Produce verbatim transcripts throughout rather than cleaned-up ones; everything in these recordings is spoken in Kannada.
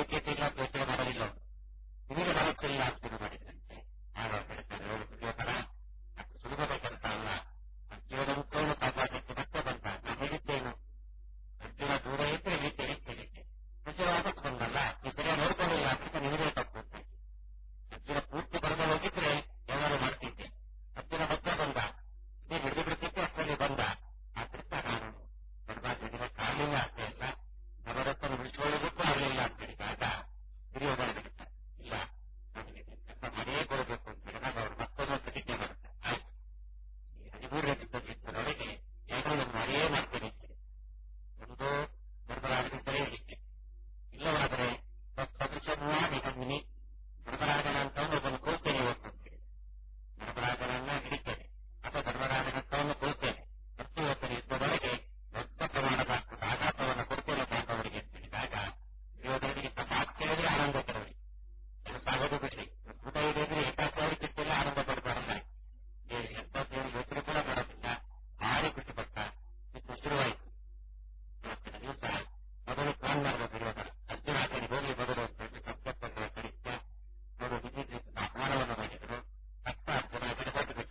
ಯೋಗ್ಯತೆ ಇಲ್ಲ ಅಂತ ಯೋಚನೆ ಮಾಡೋದಿಲ್ಲ ಅವರು. ನಿಮಗೆ ಮನಸ್ಸಿಲ್ಲ ಅಂತ ಶುರು ಮಾಡಿದ್ರಂತೆ. ಆಗ ಹೇಳ್ತಾರೆ, ಅವರು ದುರ್ಯೋಧನ ಅಷ್ಟು ಸುಲಭದ ಕೆಲಸ ಅಲ್ಲ, ಅರ್ಜುನ ಮುಖವನ್ನು ಕಾಪಾಡಲಿಕ್ಕೆ ಮತ್ತೆ ಬಂದ. ನಾನು ಹೇಳಿದ್ದೇನು, ಅರ್ಜುನ ದೂರ ಇದ್ರೆ ಹೀಗೆ ಹೇಳಿದ್ದೆ, ಅರ್ಜುನ ವಾಪಸ್ ಬಂದಲ್ಲ, ನೀವು ಸರಿಯಾಗಿ ನೋಡ್ಕೊಳ್ಳಿಲ್ಲ ಅಂತ ನಿಮಗೆ ತಪ್ಪು ಅಂತ. ಅರ್ಜುನ ಪೂರ್ತಿ ಬರದೆ ಹೋಗಿದ್ರೆ ಏನಾದ್ರು ಮಾಡ್ತಿದ್ದೆ. ಅರ್ಜುನ ಮತ್ತೆ ಬಂದ, ಇದೇ ಹಿಡಿದು ಬಿಡ್ತಿದ್ದೆ, ಅಷ್ಟರಲ್ಲಿ ಬಂದ. ಆದ್ರಿಂದ ನಾನು ಬರ್ಬಾರ್ದಿನ ಕಾಲಿಲ್ಲ ಅಂತ ಇಲ್ಲ, ನವರತ್ನ ಉಳಿಸಿಕೊಳ್ಳೋದಕ್ಕೂ ಆಗಲಿಲ್ಲ ಅಂತ ಹೇಳಿದಾಗ ದುರ್ಯೋಧನ ಹೇಳ್ತಾರೆ, ಇಲ್ಲ ನನಗೆ ಕೆಲಸ ಮಾಡೇ ಕೊಡಬೇಕು ಅಂತ ಹೇಳಿದಾಗ ಅವರು ಮತ್ತೊಂದು ಪ್ರತಿಜ್ಞೆ ಮಾಡ್ತಾರೆ. ಆಯ್ತು, ಈ ಹದಿಮೂರನೇ ದಿವಸದೊಳಗೆ ಏನೋ ನಾನು ಮಾಡೇ ಮಾಡ್ತೇನೆ ಅಂತ ಹೇಳಿ ಒಂದು ಧರ್ಮರಾಜನ ಸರಿ ಹಿಡಿತೆ. ಇಲ್ಲವಾದರೆ ಸದೃಶಮುವಾ ನಿಗಮಿನಿ, ಧರ್ಮರಾಜನ ಅಂತವನು ಒಬ್ಬನು ಕೊಲ್ತೇನೆ ಇವತ್ತು ಅಂತ ಹೇಳಿ ಧರ್ಮರಾಜನನ್ನ ಹಿಡಿತೇನೆ ಅಥವಾ ಧರ್ಮರಾಜನಂತವನ್ನು ಕೊಲ್ತೇನೆ ಮತ್ತು ಇವತ್ತಿನ ಯುದ್ಧದೊಳಗೆ ದೊಡ್ಡ ಪ್ರಮಾಣದ ಆಘಾತವನ್ನು ಕೊಡ್ತೇನೆ ಪಾಂಡವರಿಗೆ ಅಂತ ಹೇಳಿದಾಗ ದುರ್ಯೋಧನಗಿಂತ ಮಾತು ಕೇಳಿದ್ರೆ ಆನಂದ ಪಡವರಿಗೆ ಅದು ಸಾಗೋದು ಬಿಡ್ರಿ. ಊಟ ಇಡಿದ್ರೆ ಏಕಾಚಾರಿ ಬಿಟ್ಟಿಲ್ಲ, ಆನಂದ ಪಡ್ಬಾರಲ್ಲ, ಎಂಥದ್ದೇನು ಯೋಚನೆ ಕೂಡ ಮಾಡೋದಿಲ್ಲ, ಭಾರಿ ಖುಷಿಪಟ್ಟ. ಇದು ಶುರುವಾಯಿತು. ಇವತ್ತಿನ ದಿವಸ ಮೊದಲು ಪ್ಲಾನ್ ಮಾಡಿದ ದುರ್ಯೋಧನ ಅರ್ಜುನಾಚರಣೆ ಹೋಗಿ ಮೊದಲು ಅಂತ ಹೇಳಿ ಸಂಪರ್ಕಗಳ ಕಳಿಸ್ತ ಅವರು ವಿಧಿಸಿ ಅಪಮಾನವನ್ನು ಮಾಡಿದರು. ತಕ್ಕ ಅರ್ಜುನಾಚರಣೆ ಹೊರಟು ಬಿಟ್ಟ.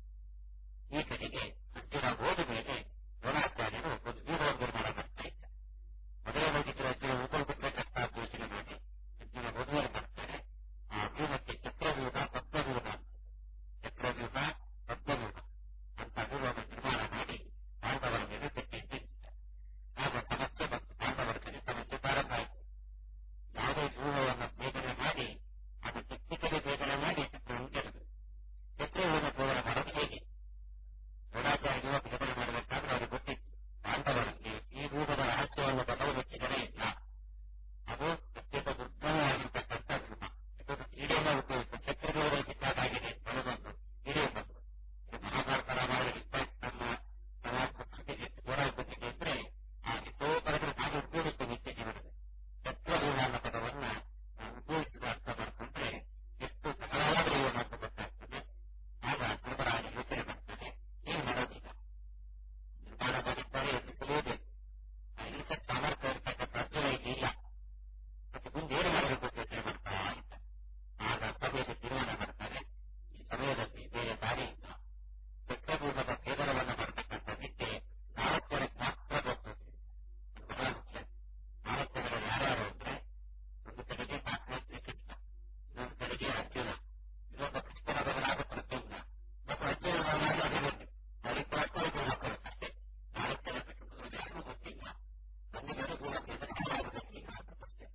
ಈ ಕಡೆಗೆ ಅರ್ಜುನ ಹೋದ ಮೇಲೆ ದ್ರೋಣಾಚಾರ್ಯರು ಒಂದು ವ್ಯೂಹ ನಿರ್ಮಾಣ ಮಾಡ್ತಾ ಇದ್ದ. ಮೊದಲೇ ಹೋಗಿದ್ರು ಅರ್ಜುನ ಉಳ್ಕೊಂಡ್ಬಿಟ್ರೆ ಕಷ್ಟ ಅಂತ ಯೋಚನೆ ಮಾಡಿ ಅರ್ಜುನ ಹೋದ ಮೇಲೆ ಮಾಡ್ತಾರೆ. ಆ ವ್ಯೂಹಕ್ಕೆ ಚಕ್ರವ್ಯೂಹ ಪದ್ಮವ್ಯೂಹ ಅಂತ, ಚಕ್ರವ್ಯೂಹ ಪದ್ಮವ್ಯೂಹ ಅಂತ ವ್ಯೂಹವನ್ನು ನಿರ್ಮಾಣ ಮಾಡಿ ಪಾಂಡವರ ಮೇಲೆ ಕಟ್ಟಿದ್ದ. ಆಗ ಸಮಸ್ಯೆ ಮತ್ತು ಪಾಂಡವರ ಕಡೆ ಸಮಸ್ಯೆ ಪ್ರಾರಂಭ ಆಯಿತು. ಯಾವುದೇ ವ್ಯೂಹವನ್ನು ಭೇದನೆ ಮಾಡಿ ಅದು ಟೆಕ್ನಿಕಲಿ ಭೇದನೆ ಮಾಡಿ ಚಕ್ರವನ್ನು ಗೆಲ್ಲದು. ಚಕ್ರವ್ಯೂಹನ ಭೇದನೆ ಮಾಡೋದು ಹೇಗೆ? ದ್ರೋಣಾಚಾರ್ಯ ವ್ಯೂಹ ಭೇದನೆ ಮಾಡಬೇಕಾದ್ರೆ ಅವರಿಗೆ ಗೊತ್ತಿತ್ತು, ಪಾಂಡವರಲ್ಲಿ ಈ ವ್ಯೂಹದ ರಹಸ್ಯವನ್ನು ಬದಲಾವಣೆ ಇಲ್ಲ, ಅದು ಅತ್ಯಂತ ದುರ್ಬಲವಾಗಿರ್ತಕ್ಕಂಥ ವ್ಯೂಹ. ಯಾಕಂದ್ರೆ ಕ್ರೀಡೆಯನ್ನು ಉಪಯೋಗಿಸಿ ಚಕ್ರವ್ಯೂಹದಲ್ಲಿ ಸಿಕ್ಕಾಗಿದೆ ಬಲಗೊಂಡು ಕ್ರೀಡೆ ಬಂದು ಮಹಾಭಾರತ ರಾಮಾಯಣದಲ್ಲಿ ಇಪ್ಪತ್ತನ್ನ ಸಮಾಜಕ್ಕೆ ಎಷ್ಟು ಹೋರಾಟಕ್ಕೆ ಇದ್ರೆ ಆ ಎಷ್ಟೋ ಪದಗಳು ಹಾಗೆ ಉಪಯೋಗಿಸುವ ನಿತ್ಯ ಜೀವನದಲ್ಲಿ ಚಕ್ರವ್ಯೂಹ ಅನ್ನೋ ಪದವನ್ನ ನಾವು ಉಪಯೋಗಿಸಿದ ಅರ್ಥ ಮಾಡಿಕೊಂಡ್ರೆ ಎಷ್ಟು ಸರಳವಾದ ವ್ಯೂಹ ಅಂತ ಗೊತ್ತಾಗ್ತದೆ. ಆಗ ಧರ್ಮರಾಜ ಯೋಚನೆ ಮಾಡ್ತಾನೆ, ಏನ್ ಮಾಡೋದೀಗ, ನಿರ್ಮಾಣ ಮಾಡಿದ್ದಾರೆ, ಎದುರಿಸಲೇಬೇಕು. ಆ ಇಳಿಸಕ್ ಸಾಮರ್ಥ್ಯ ಇರ್ತಕ್ಕಂಥ ಅರ್ಜುನ ಇಲ್ಲಿ ಇಲ್ಲ, ಮತ್ತೆ ಮುಂದೆ ಏನು ಮಾಡಬೇಕು ಅಂತ ಯೋಚನೆ ಮಾಡ್ತಾ ಇದ್ದ. ಆಗ ಸಭೆಯಲ್ಲಿ ತೀರ್ಮಾನ ಮಾಡ್ತಾರೆ, ಈ ಸಮಯದಲ್ಲಿ ಬೇರೆ ದಾರಿ ಇಲ್ಲ, ಚಕ್ರವ್ಯೂಹದ ಭೇದನವನ್ನು ಮಾಡತಕ್ಕಂಥ ವಿದ್ಯೆ ನಾಲ್ಕು ಜನಕ್ಕೆ ಮಾತ್ರ ಗೊತ್ತು. ಬಹಳ ಮುಖ್ಯ. ನಾಲ್ಕು ಜನರು ಯಾರ್ಯಾರು ಅಂದ್ರೆ, ಒಂದು ಕಡೆಗೆ ಪಾರ್ಟ್ನರ್ ಕೃಷ್ಣ, ಇನ್ನೊಂದು ಕಡೆಗೆ ಅರ್ಜುನ, ಇನ್ನೊಬ್ಬ ಕೃಷ್ಣನ ಬದಲಾದ ಪ್ರದ್ಯುಮ್ನ ಮತ್ತು ಅರ್ಜುನ ಬದಲಾದ ಅಭಿಮನ್ಯು. ಅವರಿಗೆ ಮಾತ್ರ ಹಾಕೋದು ಅಷ್ಟೇ. ನಾಲ್ಕು ಜನ ಕೃಷ್ಣರು ಯಾರಿಗೂ ಗೊತ್ತಿಲ್ಲ, ಒಂದು ಜನ ಕೂಡ ಯಾರು ಗೊತ್ತಿಲ್ಲ ಅಂತ ಗೊತ್ತಿಲ್ಲ.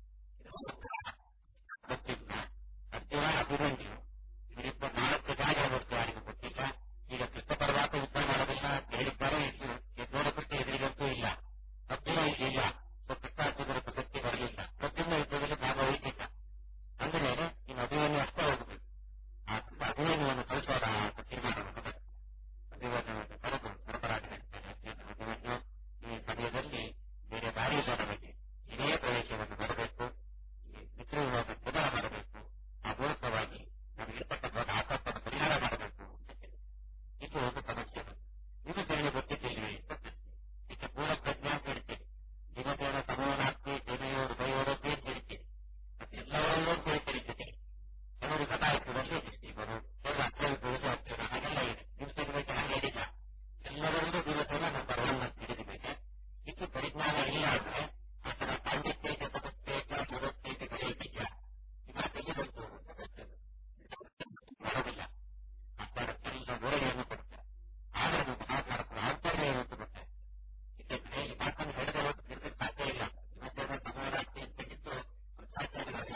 ಗೊತ್ತಿಲ್ಲ ಅರ್ಜುನ ಅಭಿಮನ್ಯು ಇವರಿಬ್ಬ ನಾಲ್ಕು ಜನ ಹೊರತು ಯಾರಿಗೂ ಗೊತ್ತಿಲ್ಲ. ಈಗ ಕೃಷ್ಣ ಪರಮಾತ ಯುದ್ಧ ಮಾಡೋದಿಲ್ಲ ಅಂತ ಹೇಳಿದ್ದಾರೆ. ನೋಡಬಿಟ್ಟು ಎದುರಿಗಂತೂ ಇಲ್ಲ, ಅರ್ಜುನ ಇಲ್ಲ, ಸೊ ಕೃಷ್ಣ ಅರ್ಜುನರ ಪ್ರಸಕ್ತಿ ಬರಲಿಲ್ಲ, ಪ್ರತಿಯೊಂದು ಯುದ್ಧದಲ್ಲಿ ಭಾಗವಹಿಸಿಲ್ಲ. ಅಂದ್ರೆ ಇನ್ನು ಅಭಿಮನ್ಯು ಅಷ್ಟೇ ಹೋಗಬೇಕು. ಆ ಅಭಿಮನ್ಯುವನ್ನು ಕಳಿಸೋಣ ಅಂತ ತೀರ್ಮಾನವನ್ನು ಬರ್ತದೆ. ಅಭಿಮನ್ಯುವನ್ನು ಕರೆದು ಧರ್ಮರಾಜ ಹೇಳ್ತಾರೆ, ಅಭಿಮನ್ಯು ಈ ಸಮಯದಲ್ಲಿ ಬೇರೆ ದಾರಿ ಇಲ್ಲ, ನಮಗೆ ಇದೇ ಪ್ರವೇಶವನ್ನು ಮಾಡಬೇಕು, ಈ ಮಿತ್ರವ್ಯೂಹವನ್ನು ಪುನಃ ಮಾಡಬೇಕು, ಆ ಮೂಲಕವಾಗಿ ನಮಗಿರ್ತಕ್ಕಂಥ ಆತಂಕವನ್ನು ಪರಿಹಾರ ಮಾಡಬೇಕು ಅಂತ ಹೇಳಿ ಇದು ಒಂದು ಸಮಸ್ಯೆ ಬಂತು. ಇದು ಸರಿ ಗೊತ್ತಿದ್ದೇವೆ ಅಂತ ಪ್ರಶ್ನೆ. ಇದಕ್ಕೆ ಪೂರ್ಣ ಪ್ರಜ್ಞೆ ಅಂತ ಹೇಳ್ತೀರಿ, ದಿನದೇನ ಸಮೂಹನಾಸ್ತಿ ಜನೆಯೋರು ಬೈಯೋರದ್ದು ಅಂತ ಹೇಳ್ತೀರಿ, ಮತ್ತೆ ಎಲ್ಲವರಲ್ಲೂ ಅಂತ ಹೇಳ್ತೀರಿ. ಜೊತೆಗೆ ಕೆಲವರು ಕಥಾಯುದ್ಧದಲ್ಲಿ ಇವರು ಕೆಲವರು ಅರ್ಥವಿದ್ದರೂ ಅರ್ಜುನ ಹಾಗೆಲ್ಲ ಇದೆ. ದಿವಸಗಳಿಗೆ ಹಾಗೆ ಹೇಳಿಲ್ಲ, ಎಲ್ಲರಲ್ಲೂ ದಿವಸನ ನಂಬರ್ ಒನ್ ಅಂತ ಹಿಡಿದ ಮೇಲೆ ಇದು ಪರಿಜ್ಞಾನ ಇಲ್ಲ ಅಂದ್ರೆ ಆತನ ಪಾಂಡಿತ್ಯಕ್ಕೆ ಸದಸ್ಯಕ್ಕೆ ಸುರಕ್ಷತೆ ಕರೆಯುತ್ತಿಲ್ಲ. ಈ ಮಾತೆಲ್ಲಿ ಬಂತು ಅಂತ ಪ್ರಶ್ನೆ ಮಾಡೋದಿಲ್ಲ. ಆಚಾರ ಎಲ್ಲ ಗೋಡೆಯನ್ನು ಕೊಡ್ತಾರೆ, ಆದ್ರೆ ಅದು ಮಹಾಭಾರತದ ಆಂತರ್ಯ ಏನು ಅಂತ ಗೊತ್ತಾಗ್ತದೆ. ಇದಕ್ಕೆ ಈ ಮಾತನ್ನು ಹೇಳಿದ ಹೊತ್ತು ನಿರ್ಮಿಸ ಸಾಧ್ಯ ಇಲ್ಲ. ಇವತ್ತೇನೋ ಸಮಾನಾಸ್ತಿ ಅಂತ ಇದ್ದು ಸಾಧ್ಯ ಇಲ್ಲ.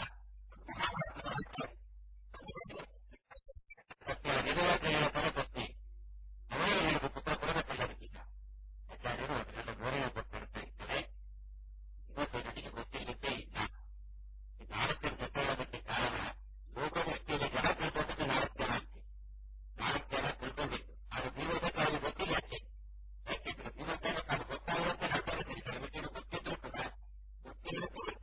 ನಿರ್ವಾಹಕರ ಪ್ರಶ್ನೆ ಅವರೇ ಹೇಳಿದ ಪುತ್ರ ಕೊಡಬೇಕಲ್ಲ ಅದಕ್ಕೀಗ. ಆಚಾರ್ಯರು ಅದನ್ನೆಲ್ಲ ಗೋಡೆಯನ್ನು ಕೊಟ್ಟಿರ್ತಾ ಇದ್ದಾರೆ. ಇವತ್ತು ನನಗೆ ಗೊತ್ತಿಲ್ಲದೇ ಇಲ್ಲ. ಈ ನಾಲ್ಕು ಜನ ಜೊತೆ ಹೇಳೋದಕ್ಕೆ ಕಾರಣ ಲೋಕದೃಷ್ಟಿಯಲ್ಲಿ ಜನ ತಿಳ್ಕೊಂಡದ್ದು ನಾಲ್ಕು ಜನ ಅಂತೆ. ನಾಲ್ಕು ಜನ ತಿಳ್ಕೊಂಡಿತ್ತು, ಅದು ಜೀವನಕ್ಕೆ ಅವರಿಗೆ ಗೊತ್ತಿಲ್ಲ ಅಷ್ಟೇ. ಯಾಕೆಂದ್ರೆ ಜೀವನ ತಾನು ಗೊತ್ತಾಗಿರುತ್ತೆ ನಾಲ್ಕು ಜನ ತಿಳ್ಕೊಂಡು ಗೊತ್ತಿದ್ರು ಕೂಡ ಗೊತ್ತಿಲ್ಲ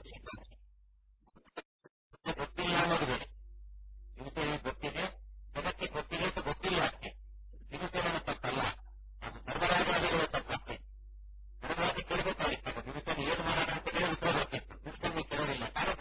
ಗೊತ್ತಿಲ್ಲ ಅನ್ನೋದು ಬೇರೆ. ಹಿಂಸೆಗೆ ಗೊತ್ತಿದೆ, ಜಗಕ್ಕೆ ಗೊತ್ತಿದೆ ಅಂತ ಗೊತ್ತಿಲ್ಲ ಅಷ್ಟೇ. ದಿನಸೇನ ತಪ್ಪಲ್ಲ, ಅದು ಧರ್ಮರಾಜಾದಿಗಳ ತಪ್ಪಷ್ಟೇ. ಧರ್ಮರಾಜ ಕೇಳಬೇಕಾಗಿತ್ತು, ದಿನಸೇನ ಏನು ಮಾಡೋಣ ಅಂತ ಹೇಳಿ ಉತ್ತರ ಗೊತ್ತಿತ್ತು, ದಿನಸೇನ ಕೇಳೋದಿಲ್ಲ. ಕಾರಣ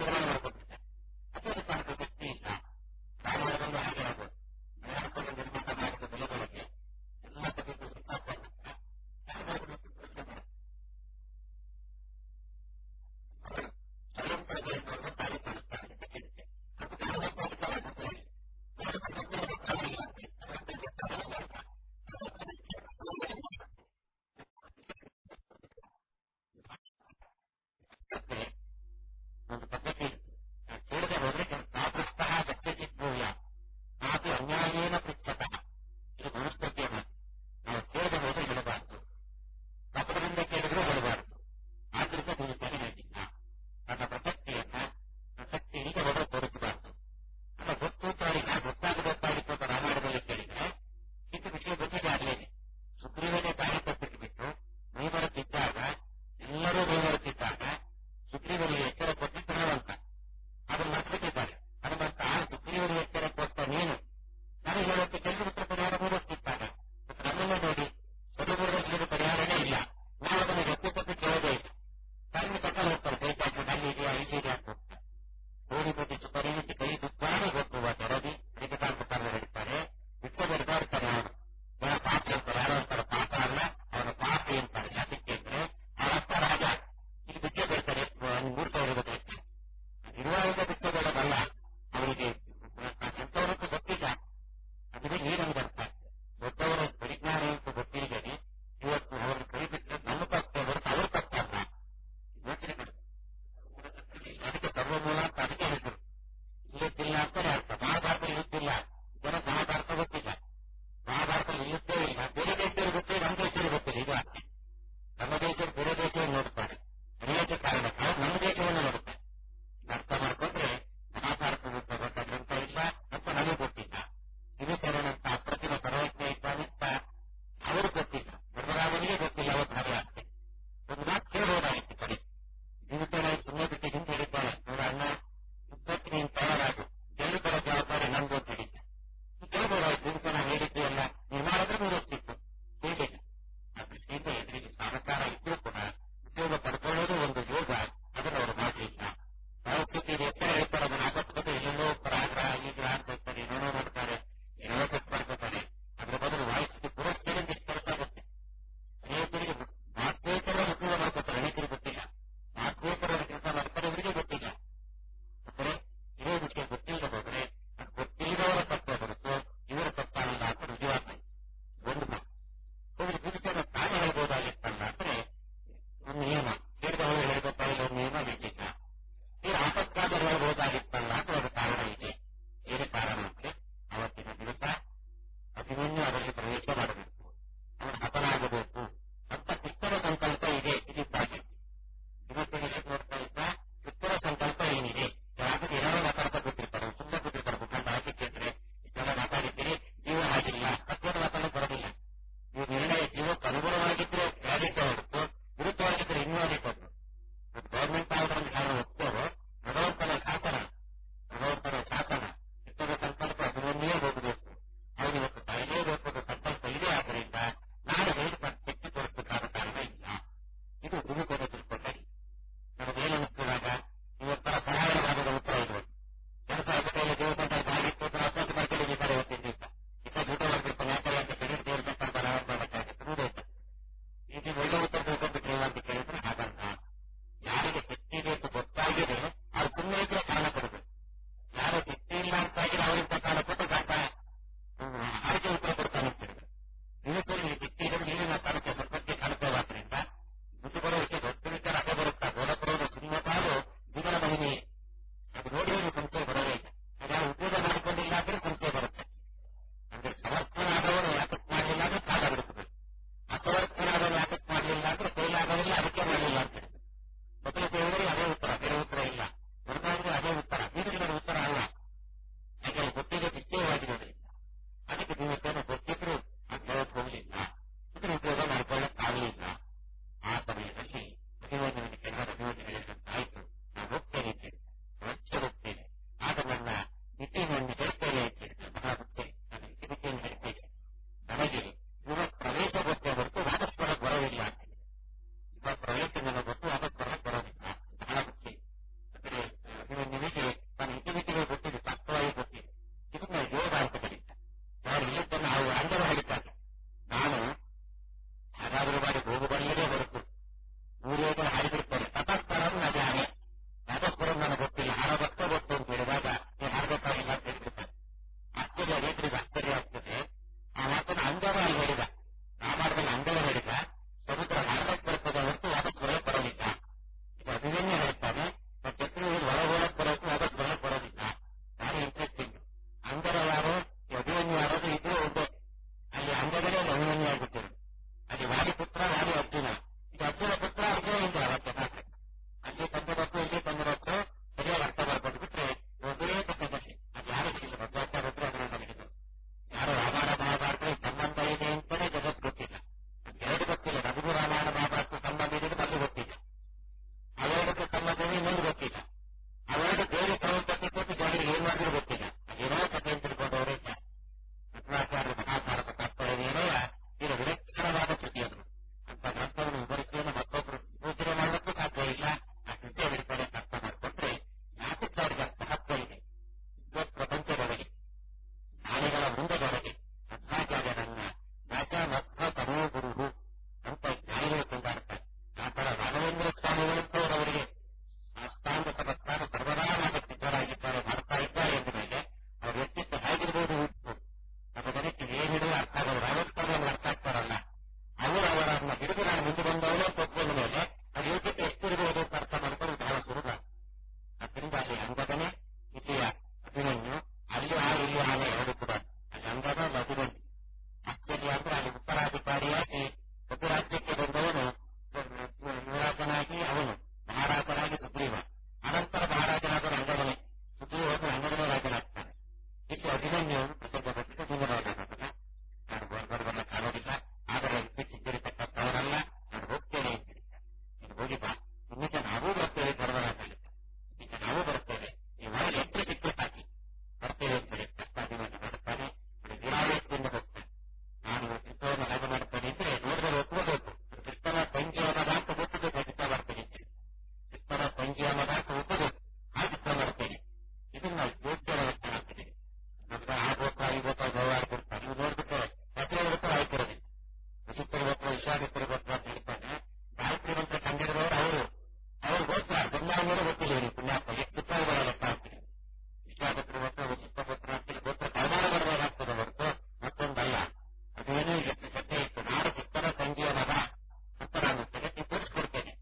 ಬೇರೆ ಪ್ರವೃತ್ತಿ ಕೊಟ್ಟು ಜನರಿಗೆ ಏನ್ ಮಾಡಿದ್ರು ಗೊತ್ತಿಲ್ಲ. ಅದೇನೋ ಕಥೆ ಅಂತ ತಿಳ್ಕೊಂಡವರೇ ಮಧ್ವಾಚಾರ್ಯ ಮಹಾಭಾರತ ತಾತ್ಪರ್ಯವೇನೆಯ ಈಗ ವಿಲಕ್ಷಣವಾದ ಕೃತಿ ಅದು. ಅಂತ ಗ್ರಂಥವನ್ನು ವಿವರಿಕೆಯನ್ನು ಮತ್ತೊಬ್ಬರು ಯೋಚನೆ ಮಾಡಲಿಕ್ಕೂ ಸಾಧ್ಯ ಇಲ್ಲ. ಆ ಕೃತಿಯ ವಿಡಿಪಡೆ ಅರ್ಥ ಮಾಡಿಕೊಂಡ್ರೆ ಯಾಕಕ್ಕೆ ಅವರಿಗೆ ಮಹತ್ವ ಇದೆ. ವಿದ್ವತ್ ಪ್ರಪಂಚದೊಳಗೆ ಜ್ಞಾನಿಗಳ ಮುಂದದೊಳಗೆ ಮಧ್ವಾಚಾರ್ಯರನ್ನ ರಾಜ ಮಧ್ವ ತಮೋ ಗುರು ಅಂತ ಜ್ಞಾನಿಗಳು ಕೊಂಡಾಡ್ತಾರೆ. ಆ ತರ ರಾಘವೇಂದ್ರ ಸ್ವಾಮಿಗಳಂತವರವರಿಗೆ ಅಷ್ಟಾಂಗ ಸಮಸ್ತಾನ ಸರ್ವದಾ ಸಿದ್ಧರಾಗಿದ್ದಾರೆ, ಮಾಡ್ತಾ ಇದ್ದಾರೆ ಎಂದ ಮೇಲೆ ಅವ್ರ ವ್ಯಕ್ತಿತ್ವ ಹೇಗಿರ್ಬೋದು ಇತ್ತು ನಮ್ಮ ಜನಕ್ಕೆ ಏನಿದೆ ಅರ್ಥ ಆಗೋದು. ರಾಜಸ್ಥಾನದಲ್ಲಿ ಅರ್ಥ ಆಗ್ತಾರಲ್ಲ ಅವರು ಅವರನ್ನ ಹಿಡಿದು ನಾನು ಮುಂದೆ ಬಂದವರೇ ತಗೊಂಡ ಮೇಲೆ ಅದು ಯೋಗ್ಯತೆ ಎಷ್ಟಿರಬಹುದು ಅಂತ ಅರ್ಥ ಮಾಡ್ಕೊಂಡು ಬಹಳ ಸುಲಭ. ಅದರಿಂದ ಅಲ್ಲಿ ಅಂಗದನೆ ಇತಿಯ ಅಭಿಮನ್ಯು, ಅಲ್ಲಿ ಆ ಇಲ್ಲಿ ಆನೆ ಎರಡು ಕೂಡ ಅಲ್ಲಿ ಅಂಗದ ಅಲ್ಲಿ ಅಭಿಮನ್ಯು. ಆಶ್ಚರ್ಯ ಅಂದ್ರೆ ಅಲ್ಲಿ ಉತ್ತರಾಧಿಕಾರಿಯಾಗಿ ಪ್ರತಿ ರಾಜ್ಯಕ್ಕೆ ಬಂದವನು ಯುವರಾಜನಾಗಿ ಅವನು ಮಹಾರಾಜನಾಗಿ ಸುಗ್ರೀವ, ಅನಂತರ ಮಹಾರಾಜನಾದವನು ಅಂಗದನೆ, ಸುಗ್ರೀವನು ಅಂಗದನೆ ರಾಜನಾಗ್ತಾನೆ. ಇಲ್ಲಿ ಅಭಿಮನ್ಯುವನ್ನು ಪ್ರಸಿದ್ಧ ಪಟ್ಟಿದ್ದು ಭೀಮರಾಜನಾದನ. ನಾನು ಬರ್ಬರ್ಬಲ್ಲ ಕಾಣೋದಿಲ್ಲ, ಆದರೆ ಇತ್ತೀಚಿದ್ದರಿತಕ್ಕಂಥವರಲ್ಲ, ನಾನು ಹೋಗ್ತೇನೆ ಅಂತ ಹೇಳಿದ್ದ. ನೀನು ಹೋಗಿ ಬಾ, ಇನ್ನೀಗ ನಾವೂ ಬರ್ತೇವೆ ಧರ್ಮರಾಜ ಹೇಳಿದ್ದ. ಈಗ ನಾವೂ ಬರ್ತೇವೆ, ನೀವು ಒಳಗೆ ಎಂಟ್ರಿ ಟಿಕೆಟ್ ಹಾಕಿ ಬರ್ತೇವೆ ಅಂತ ಹೇಳಿ ಕಷ್ಟ ಅಭಿಮನ್ಯು ಮಾಡುತ್ತಾನೆ. ವೀರಾವೇಶದಿಂದ ಹೋಗ್ತಾನೆ. ನಾನು ಯುದ್ಧವನ್ನು ಹಾಗೆ ಮಾಡ್ತೇನೆ ಅಂದ್ರೆ ನೋಡಿದ್ರೆ ಒಪ್ಪಬೇಕು. ಕೃಷ್ಣನ ತಂಗಿ ಅನ್ನೋದ ಅಂತ ಗೊತ್ತಬೇಕು, ಯುದ್ಧ ಮಾಡ್ತೇನೆ ಅಂತ ಹೇಳಿ ಕೃಷ್ಣನ ತಂಗಿ ಅನ್ನೋದ ಅಂತ ಒಪ್ಪಬೇಕು, ಆ ಯುದ್ಧ ಮಾಡ್ತೇನೆ. ಇದನ್ನ ಯೋಗ್ಯರ ಲಕ್ಷಣ ಆಗ್ತಿದೆ. ನಮ್ಗೆ ಆ ಗೋತ್ರ ಈ ಗೋತ್ರ ಗೌರವ ಕೊಡ್ತಾರೆ. ನೀವು ನೋಡ್ಬಿಟ್ಟು ಪ್ರತಿ ಗೋತ್ರ ಆಯ್ತಿರೋದಿಲ್ಲ. ವಸಿಷ್ಠರ ಗೋತ್ರ ವಿಶ್ವಾಮಿತ್ರ ಗೋತ್ರ ಅಂತ ಹೇಳ್ತಾನೆ. ಗಾಯತ್ರಿ ಮಂತ್ರ ಕಂಡಿಡಿದವರು ಅವರು ಅವ್ರ ಗೋತ್ರ ಗಂಗಾಂಗರು ಗೊತ್ತಿಲ್ಲ. ನೀವು ಪುಣ್ಯಾತ್ಮ ಎಷ್ಟು ಪುತ್ರಗಳ ಲೆಕ್ಕ ಆಗ್ತಿದೆ. ವಿಶ್ವಾಮಿತ್ರ ಗೋತ್ರ ವಸಿಷ್ಠ ಗೋತ್ರ ಆಗ್ತಿಲ್ಲ. ಗೋತ್ರ ಕೈಮಾಡ ಬರಬೇಕಾಗ್ತದೆ ಹೊರತು ಮತ್ತೊಂದಲ್ಲ. ಅದೇನೂ ಎಷ್ಟು ಶ್ರದ್ಧೆ ಇತ್ತು. ನಾನು ಕೃಷ್ಣನ ತಂಗಿಯ ಮಗ ಅಂತ ನಾನು ಜಗತ್ತಿಗೆ ತೋರಿಸ್ಕೊಡ್ತೇನೆ.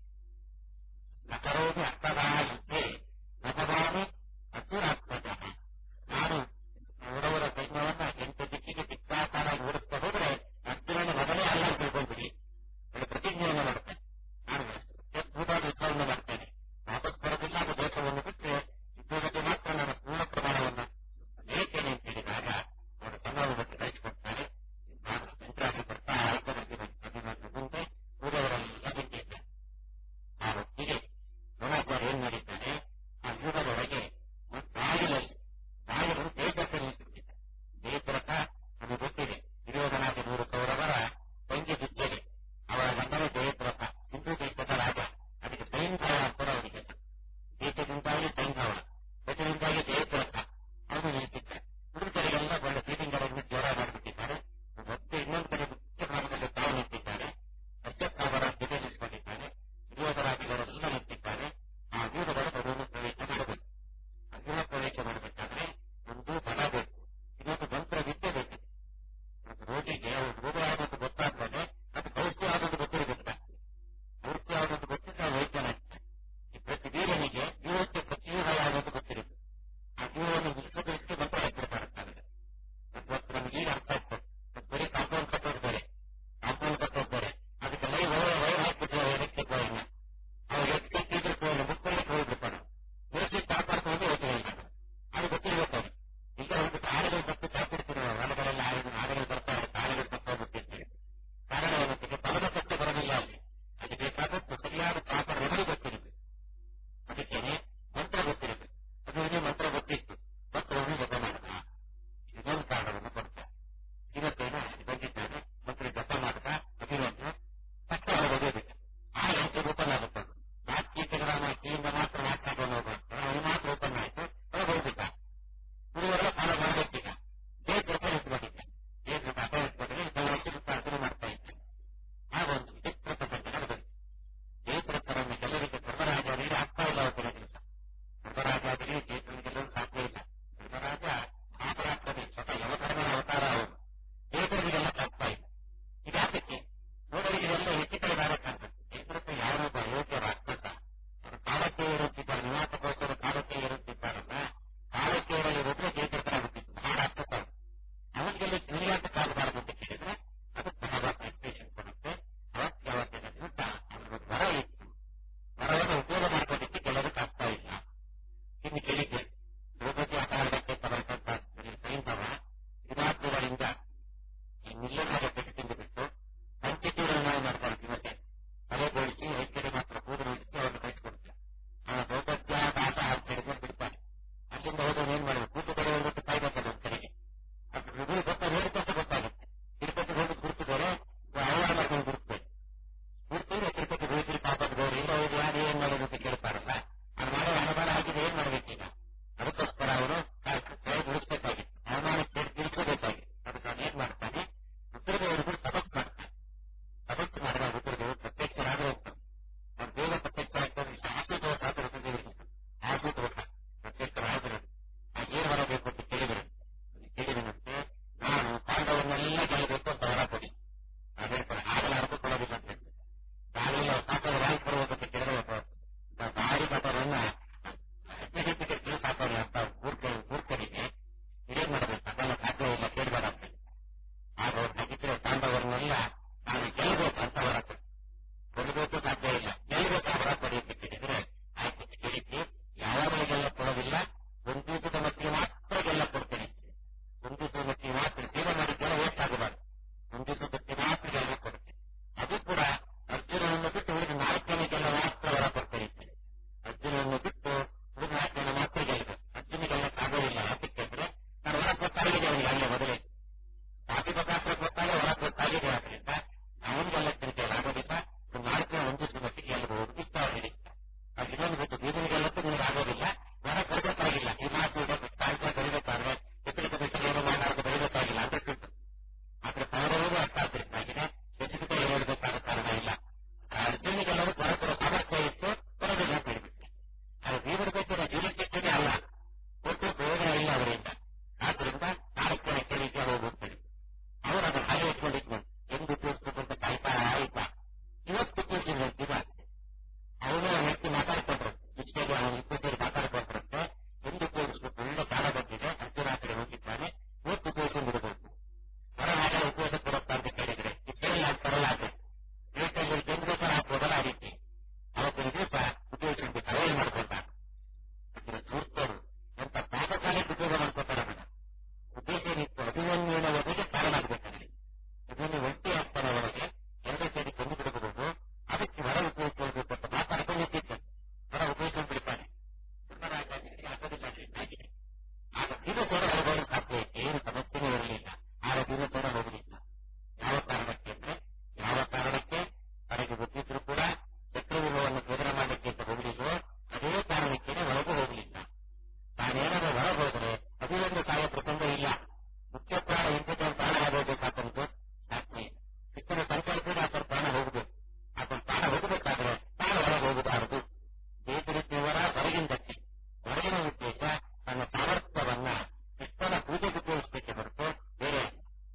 ನಕರೋಗಿ ಅರ್ಥದ ಯುದ್ಧೆ ನಭವಾಮಿ ಅಸುರಾತ್ಮಜ. ನಾನು ಅವರವರ ಸೈನ್ಯವನ್ನ ಎಂಟು ದಿಕ್ಕಿಗೆ ದಿಕ್ಕಾಕಾರಾಗಿ ಓಡಿಸ್ತಾ ಹೋದ್ರೆ ಅರ್ಜುನನ ಮಗನೇ ಅಲ್ಲ ಅಂತ ತಿಳ್ಕೊಂಡ್ಬಿಡಿ. ಅವಳು ಪ್ರತಿಜ್ಞೆಯನ್ನು ಮಾಡ್ತೇನೆ. ನಾನು ಭೂತಾದ ಯುದ್ಧವನ್ನು ಮಾಡ್ತೇನೆ, ವಾಪಸ್ ಬರೋದಿಲ್ಲ. ಅದು ದೇಶವನ್ನು ಬಿಟ್ಟರೆ ಯುದ್ಧದಲ್ಲಿ ಮಾತ್ರ ನಾನು ಪೂರ್ಣ ಪ್ರಮಾಣವನ್ನು ಲೇಖೇನೆ ಅಂತ ಹೇಳಿದಾಗ ಅವರು ತನ್ನವನ್ನು ಬಗ್ಗೆ ಕಳಿಸಿಕೊಡ್ತಾರೆ. ನಾನು ಸಂಕ್ರಾಂತಿ ಬರ್ತಾ ಆಯ್ತು ಅಭಿಮನ್ಯು ಮುಂದೆ ಊರವರೆಲ್ಲ ಬಿಟ್ಟಿದ್ದೆ. ಆ ಹೊತ್ತಿಗೆ ದ್ರೋಣಾಚಾರ್ಯ ಏನ್ ಮಾಡಿದ್ದಾನೆ, ಆ ಯುಗದೊಳಗೆ ಬಾಗಿಲಲ್ಲಿ ಬಾಗಿಲು ಜಯದ್ರಥಲ್ಲಿ ನಿಂತುಬಿಟ್ಟಿದ್ದ. ಜಯದ್ರಥ ನಮಗೆ ಗೊತ್ತಿದೆ, ದುರ್ಯೋಧನಾದಿ ನೂರು ಕೌರವರ ತಂಗಿ ಬಿದ್ದರೆ ಅವರ ಗಂಡನೇ ಜಯದ್ರಥ, ಹಿಂದೂ ದೇಶದ ರಾಜ. ಅದಕ್ಕೆ ಸೈನ್ಭಾವ ಕೂಡ ಅವನಿಗೆ ಹೆಸರು. ದೇಶದಿಂದಾಗಿ ಸೈನ್ಭಾವ, ದೇಶದಿಂದಾಗಿ ಜಯದ್ರಥ ಅವನು ನಿಂತಿದ್ದ. ಹುಡುಗರಿಗೆಲ್ಲ ಒಳ್ಳೆ ಫೀಲಿಂಗರನ್ನು ಜ್ವರ ಮಾಡಿಬಿಟ್ಟಿದ್ದಾರೆ. ಮತ್ತೆ ಇನ್ನೊಂದು ಕಡೆ ಮುಖ್ಯ ಭಾಗದಲ್ಲಿ ತಾವು ನಿಂತಿದ್ದಾರೆ. ಅಶ್ವತ್ಥಾಮರ ಜೊತೆ ನಿಲ್ಲಿಸಿಕೊಂಡಿದ್ದಾನೆ. ದುರ್ಯೋಧನಾದಿಗಳೆಲ್ಲ ನಿಂತಿದ್ದಾರೆ. ಆ ವೀರಗಳು ಬರುವುದು ಪ್ರವೇಶ ಮಾಡಬೇಕು. ಅಗ್ರಹ ಪ್ರವೇಶ ಮಾಡಬೇಕಾದ್ರೆ ಒಂದು ಬಲ ಬೇಕು, ಇನ್ನೊಂದು ಮಂತ್ರ ವಿದ್ಯೆ ಬೇಕಿದೆ. ಒಂದು ರೋಗಿಗೆ ರೋಗ ಯಾವುದೊಂದು ಗೊತ್ತಾದ್ಮೇಲೆ ಅದು ಔಷಧಿ ಯಾವುದೊಂದು ಗೊತ್ತಿರಬೇಕಾಗ್ತದೆ. ಔಷಧಿ ಯಾವುದೊಂದು ಗೊತ್ತಿದ್ರೆ ವೈದ್ಯನಾಗ್ತದೆ. ಈ ಪ್ರತಿ ವೀರನಿಗೆ ಜೀವಕ್ಕೆ ಪ್ರತಿಯೂಹ ಯಾವುದೊಂದು ಗೊತ್ತಿರುತ್ತೆ. ಆ ಜೀವವನ್ನು ನಿಲ್ಲಿಸೋದಕ್ಕೆ ಮಂತ್ರ ಹಾಕಿರ್ತಾರೆ. ಮತ್ತು ನಮ್ಗೆ ಈಗ ಅರ್ಥ ಆಗ್ತದೆ. ಬರೀ ಕಾಂಪೌಂಡ್ ಕಟ್ಟೋದು ಬೇರೆ, ಕಾಂಪೌಂಡ್ ಕಟ್ಟೋದು ಬೇರೆ. ಅದಕ್ಕೆ ಲೈ ವೈರ್ ವೈರ್ ಹಾಕ್ಬಿಟ್ರೆ ಎಲೆಕ್ಟ್ರಿಕ್ ವೈರ್ನ ಅವ್ರು ಎಲೆಕ್ಟ್ರಿಕ್ ಇದ್ರೆ ಹೋಗಿ ಮುಕ್ಕಲ್ಲಿ ಹೋಗ್ಬಿಡ್ತಾರೆ. ಮುರಿಸಿ ಕಾಪಾಡ್ಕೊಂಡು ಹೋಗ್ತೀವಿ ಇಲ್ಲ, ಅದು ಗೊತ್ತಿರ್ಬೇಕು ಅವ್ರಿಗೆ. ಈಗ ಒಂದು ಕಾಲಗಳು ಬರ್ತದೆ ಕಾಪಿಡ್ತೀವಿ ನಾವು, ಹೊಲಗಳೆಲ್ಲ ಆಡಿದ್ರು ಆಡುಗಳು ಬರ್ತಾರೆ, ಕಾಲಗಳು ತಪ್ಪೋಗ್ಬಿಟ್ಟಿರ್ತೀವಿ. ಕಾರಣ ಏನಂತಿಗೆ ಬಲದ ಸತ್ಯ ಬರೋದಿಲ್ಲ ಅಲ್ಲಿ. ಅಲ್ಲಿ ಬೇಕಾದಷ್ಟು ಸರಿಯಾದ ಕಾಪಾಡ ರೆಮಿಡಿ ಗೊತ್ತಿರಬೇಕು. ಅದಕ್ಕೇನೆ ಮಂತ್ರ ಗೊತ್ತಿರಬೇಕು. ಅದು ಇನ್ನೇ ಮಂತ್ರ ಗೊತ್ತಿತ್ತು, ಮತ್ತು ಅವನು ಜಪ ಮಾಡಿದ. ಇದೊಂದು ಕಾರಣವನ್ನು ಕೊಡ್ತಾರೆ. ಇವತ್ತೇನು ಬಂದಿದ್ದಾನೆ, ಮಂತ್ರಿ ಜಪ ಮಾಡಿದ ಅಭಿಮನ್ಯು ತಕ್ಕ ಹೊರಗೋದಿತ್ತು. ಆ ಎಂಟು ರೂಪನ್ ಆಗುತ್ತೆ. ಬಾಕಿ ತೆಗೆದಾನ ಕೀಯಿಂದ ಮಾತ್ರ ಮಾತಾಡೋನು ಹೋಗ್ತಾರೆ, ಅವನು ಮಾತ್ರ ಓಪನ್ ಆಯ್ತು, ಹೊರಗೆ ಹೋಗ್ಬಿಟ್ಟ. ಗುರುವರೆಲ್ಲ ಫಾಲೋ ಮಾಡಬೇಕೀಗ. ಜಯದ್ರಥ ನಿಂತ್ಕೊಂಡಿದ್ದೆ. ಜಯದ್ರಥ ಅಪ ನಿಂತ್ಕೊಂಡ್ರೆ ವರ್ಷ ಶುರು ಮಾಡ್ತಾ ಇದ್ದೆ. ಆಗ ಒಂದು ವಿಚಿತ್ರ ಪ್ರಸಂಗ ನಡೆದಿದೆ. ಜಯದ್ರಥರನ್ನು ಗೆಲ್ಲಲಿಕ್ಕೆ ಧರ್ಮರಾಜರಿಗೆ ಆಗ್ತಾ ಇಲ್ಲ ಅವತ್ತಿನ ದಿವಸ. ಧರ್ಮರಾಜಾದಿಗೆ ಜಯದ್ರಥನ ಗೆಲ್ಲಲು ಸಾಧ್ಯ ಇಲ್ಲ. ಧರ್ಮರಾಜ ಮಹಾಪರಾಕ್ರಮಿ, ಸ್ವತಃ ಯಮಧರ್ಮನ ಅವತಾರ ಅವರು. ಜಯದ್ರಥನಿಗೆಲ್ಲ ಸಾಧ್ಯ ಇಲ್ಲ. ಈಗ ಯಾತಕ್ಕೆ ನೋಡಲಿಗೆ ಎಲ್ಲ ಹೆಚ್ಚಿಕೈ ಬೇರೆ ಕಾಣ್ತದೆ. ಜಯದ್ರಥ ಯಾವನೊಬ್ಬ ಅಯೋಗ್ಯ ರಾಕ್ಷಸ. ಅವರು ಕಾಲಕ್ಕೆ ಏರುತ್ತಿದ್ದಾರೆ, ನಿವಾಸಕ್ಕೋಸ್ಕರ ಕಾಲಕ್ಕೆ ಏರುತ್ತಿದ್ದಾರಲ್ಲ, ಕಾಲಕ್ಕೆ ಏರಲಿರೋದ್ರೆ ಜಯದ್ರಥನಾಗುತ್ತಿತ್ತು, ಮಹಾರಾಕ್ಷಸ. ಅವನಿಗೆಲ್ಲ ಕಿವಿಯಾಟ ಕಾಲಬಾರದು ಅಂತ ಕೇಳಿದ್ರೆ ಅದಕ್ಕೆ ಮಹಾಭಾರತ ಎಕ್ಸ್ಪ್ಲೇಷನ್ ಕೊಡುತ್ತೆ. ಅವತ್ತು ಯಾವತ್ತಿನ ದಿವಸ ಅವನಿಗೆ ವರ ಇತ್ತು, ವರವನ್ನು ಉಪಯೋಗ ಮಾಡ್ಕೊಳ್ಳಿಕ್ಕೆ ಗೆಲ್ಲೋದಕ್ಕಾಗ್ತಾ ಇಲ್ಲ. ಇನ್ನು ಕೇಳಿದ್ದೆ ದ್ರೌಪದಿ ಅಪಹರಣಕ್ಕೆ ಬರತಕ್ಕಂಥ ಸೈನ್ಯವ ದಿನಾತ್ಮಗಳಿಂದ ಈ ಮಿಲ್ಲನ್ನಾಗ ಪೆಟ್ಟು ತಿಂದುಬಿಟ್ಟು ಪಂಚತೀರನ್ನು ಮಾಡ್ತಾರೆ. ದಿವಸೆ ತಲೆಗೋಳಿಸಿ ಐದು ಕಡೆ ಮಾತ್ರ ಕೂದು ನೋಡಿಸಿ ಅವರನ್ನು ಕಳಿಸಿಕೊಡ್ತಾರೆ. ಅವನ ದ್ರೌಪದ್ಯ ದಾಸ ಅಂತ ಹೇಳಿದ್ರೆ ಬಿಡ್ತಾನೆ. ದಿನಚರ ಹೊರಗೋದು ಸಾಧ್ಯ ಏನು ಸಮಸ್ಯೆನೂ ಇರಲಿಲ್ಲ. ಆಗ ದಿನಚರ ಹೋಗಲಿಲ್ಲ. ಯಾವ ಕಾರಣಕ್ಕೆ ಅಂದ್ರೆ ಯಾವ ಕಾರಣಕ್ಕೆ ಹೊರಗೆ ಗೊತ್ತಿದ್ರು ಕೂಡ ಶತ್ರುವಿನವನ್ನು ಭೇದನ ಮಾಡಲಿಕ್ಕೆ ಅಂತ ಹೋಗಲಿಲ್ವೋ ಅದೇ ಕಾರಣಕ್ಕೆ ಒಳಗೂ ಹೋಗಲಿಲ್ಲ. ತಾನೇನಾದ್ರೂ ಹೊರಗೆ ಹೋದರೆ ಅಭಿವೃದ್ಧಿ ಕಾಯ ಪ್ರಸಂಗ ಇಲ್ಲ. ಮುಖ್ಯ ಪ್ರಾಣ ಇಂಥದ್ದು ಪ್ರಾಣ ಆಗೋದು ಸಾಕಂತು ಸಾಧ್ಯ ಇಲ್ಲ. ಶಿಕ್ಷಣ ಸಂಕಲ್ಪದ ಆತನ ಪ್ರಾಣ ಹೋಗಬೇಕು. ಆತನ ಪ್ರಾಣ ಹೋಗಬೇಕಾದ್ರೆ ತಾನು ಹೊರಗೆ ಹೋಗಬಾರದು. ದೇಶವರ ಹೊರಗಿಂದಕ್ಕೆ ಹೊರಗಿನ ಉದ್ದೇಶ ತನ್ನ ಸಾಮರ್ಥ್ಯವನ್ನ ಕೃಷ್ಣನ ಪೂಜೆಗೆ ಉಪಯೋಗಿಸಬೇಕೆ ಹೊರತು ಬೇರೆ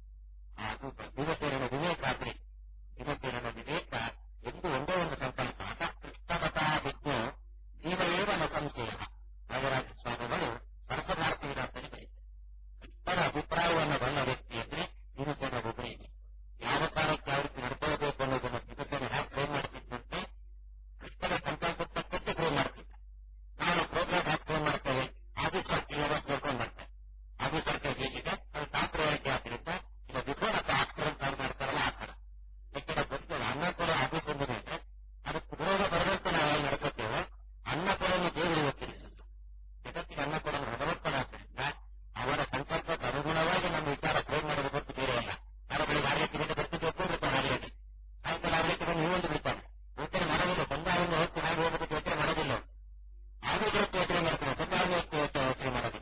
ಅದು ದಿನಚರಣ ವಿವೇಕಾಗ್ರಿ. ದಿನಚರಣ ವಿವೇಕ ಎಂದು ಒಂದೇ ಒಂದು ಸಂಕಲ್ಪ ಕೃಷ್ಣವತಾ ವಿಷ್ಣು ಜೀವನೇವ ನ ಸಂಶಯ. ನಾಗರಾಜ ಸ್ವಾಮಿಗಳು ಸರಸಭಾರತಿ ವಿಲಾಸದಲ್ಲಿ ಬರೀತಾರೆ. ಕೃಷ್ಣನ ಅಭಿಪ್ರಾಯವನ್ನು ಬಲ್ಲ ವ್ಯಕ್ತಿ ಅಂದ್ರೆ ದಿನಚರಣ ಒಬ್ಬರಿಗೆ ಯಾವ ಕಾಲಕ್ಕೆ ಯಾವ ರೀತಿ ನಡ್ಕೊಳ್ಬೇಕು ಅನ್ನೋದನ್ನು ದಿನಚರಣ ಹ್ಯಾಕ್ ಫ್ರೇಮ್ ಮಾಡ್ತಿದ್ದಂತೆ ಕೃಷ್ಣನ ಸಂಕಲ್ಪದ ತಕ್ಕಂತೆ ಫ್ರೇಮ್ ಮಾಡ್ತಿದ್ದ. ನಾನು ಪ್ರೋಗ್ರಾಮ್ ಹ್ಯಾಕ್ ಫ್ರೇಮ್ ಮಾಡ್ತೇವೆ ಆಫೀಸರ್ ಯಾವತ್ತು ನೋಡ್ಕೊಂಡು ಮಾಡ್ತೇವೆ. ಆಫೀಸರ್ ಕೈ ಹೇಗಿದೆ ಅದು ತಾತ್ರ ಹೇಳಿಕೆ ಆದ್ದರಿಂದ ಈಗ ವಿಕೋಣಕ್ಕೆ ಆಕ್ಟರ್ ಅಂತ ಮಾಡ್ತಾರಲ್ಲ ಆ ಥರ ಯಾಕೆಂದ್ರೆ ಗೊತ್ತಿಲ್ಲ. ಅನ್ನ ಕೊಡೋ ಆಫೀಸ್ ಎಂದರೆ ಅದಕ್ಕೆ ವಿರೋಧ ಬರಬೇಕು. ನಾವು ನಡ್ಕೋತೇವೆ ಅನ್ನ ಕೊಡೋನು ದೇವರು ಗೊತ್ತಿಲ್ಲ. ಜಗತ್ತಿಗೆ ಅನ್ನ ಕೊಡೋನು ಭಗವಂತನಾದ್ದರಿಂದ ಅವರ ಸಂಕಲ್ಪಕ್ಕೆ ಅನುಗುಣವಾಗಿ ನಮ್ಮ ವಿಚಾರ ಫ್ರೇಮ್ ಮಾಡೋದು ಗೊತ್ತು ಬೇರೆ ಅಲ್ಲ. ಯಾರ ಬೆಳಿಗ್ಗೆ ಆರ್ಯಕ್ಕೆ ಬೇಗ ಬರ್ತಿದ್ದು ಒಪ್ಪಿರ್ತಾನೆ ಆರ್ಯಕ್ಕೆ ಸಾಯಂಕಾಲ ಆರ್ಯಕ್ಕೆ ಬಂದು ನೀವೊಂದು ಬಿಡ್ತಾನೆ ಯೋಚನೆ ಮಾಡೋದಿಲ್ಲ. ಸಂಧಾನದಿಂದ ಹೋಗ್ತು ನಾವು ಹೋಗೋದಕ್ಕೆ ಯೋಚನೆ ಮಾಡೋದಿಲ್ಲ. ಆದರೂ ಇವತ್ತು ಯೋಚನೆ ಮಾಡ್ತಾರೆ. ಸಂಧಾನ ಯೋಚನೆ ಮಾಡೋದಿಲ್ಲ.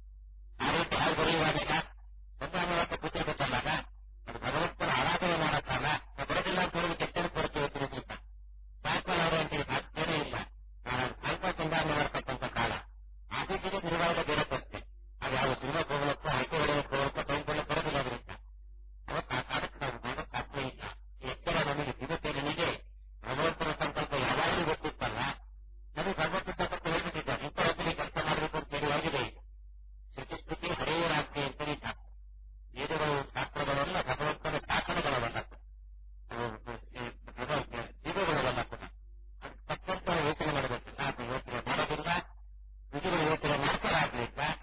ಆ ರೀತಿ ಹಾಗೆ ಬರೆಯುವಾಗ ಸಂಧಾನ ಪುತ್ರ ಗೊತ್ತಲ್ಲಾಗ ಅದು ಭಗವಂತನ ಆರಾಧನೆ ಮಾಡೋ ಕಾಲ ನಾವು ಬರೋದಿಲ್ಲ ಅಂತ ಹೇಳೋದಕ್ಕೆ ಎಷ್ಟೇ ಕೊರತೆ ಯೋಚನೆ ಸಿಗ್ತಾರೆ. ಸಾಯಂಕಾಲ ಅವರು ಅಂತೇಳಿ ಸಾಧ್ಯನೇ ಇಲ್ಲ. ನಾನು ಸಾಯಂಕಾಲ ಸಂಧಾನ ಮಾಡ್ತಕ್ಕಂಥ ಕಾಲ ಆಫೀಸಿಗೆ ನಿರ್ವಹಣೆ ಬೇರೆ ಪ್ರಶ್ನೆ. ಅದು ಯಾವ ಸಿನಿಮಾಕ್ಕೆ ಹೋಗ್ಲಕ್ಕೋ ಆಯ್ಕೆ ಹೊಡೆಯಕ್ಕೆ ಹೋಗ್ಲಕ್ಕೋ ಟೈಮ್ ಕೊಡಕ್ಕೆ ಬರೋದಿಲ್ಲ. ಅದರಿಂದ ಅವತ್ತು ಆ ಕಾಲಕ್ಕೆ ನಾವು ಮಾಡೋ ಸಾಧ್ಯ ಇಲ್ಲ. ಎಚ್ಚರ ನಮಗೆ ದಿನಚರಣೆಗೆ ಭಗವಂತನ ಸಂಕಲ್ಪ ಯಾವಾಗಲೂ ಗೊತ್ತಿತ್ತಲ್ಲ. ನಮಗೆ ಭಗವಂತನ ಸಂಕಲ್ಪ ಹೇಳ್ಬಿಟ್ಟಿದ್ದಾರೆ ಇಂಥವೊಬ್ಬರಿಗೆ ಕೆಲಸ ಮಾಡಬೇಕು ಅಂತ ಹೇಳಿ ಆಗಿದೆ. ಶ್ರುತಿ ಹರೇ ರಾಜ್ಯ ಅಂತಲೇ ಶಾಸ್ತ್ರ. ವೇದಗಳು ಶಾಸ್ತ್ರಗಳೆಲ್ಲ ಭಗವಂತನ ಶಾಸನಗಳವಲ್ಲ, ಜೀವಗಳವಲ್ಲ ಕೂಡ. ಅದು ತಕ್ಕಂತ ಯೋಚನೆ ಮಾಡಬೇಕಲ್ಲ. ಅದು ಯೋಚನೆ ಮಾಡೋದಿಲ್ಲ. ವಿಧಿಗಳು ಯೋಚನೆ ಮಾಡ್ತಾರಾದ್ರಿಂದ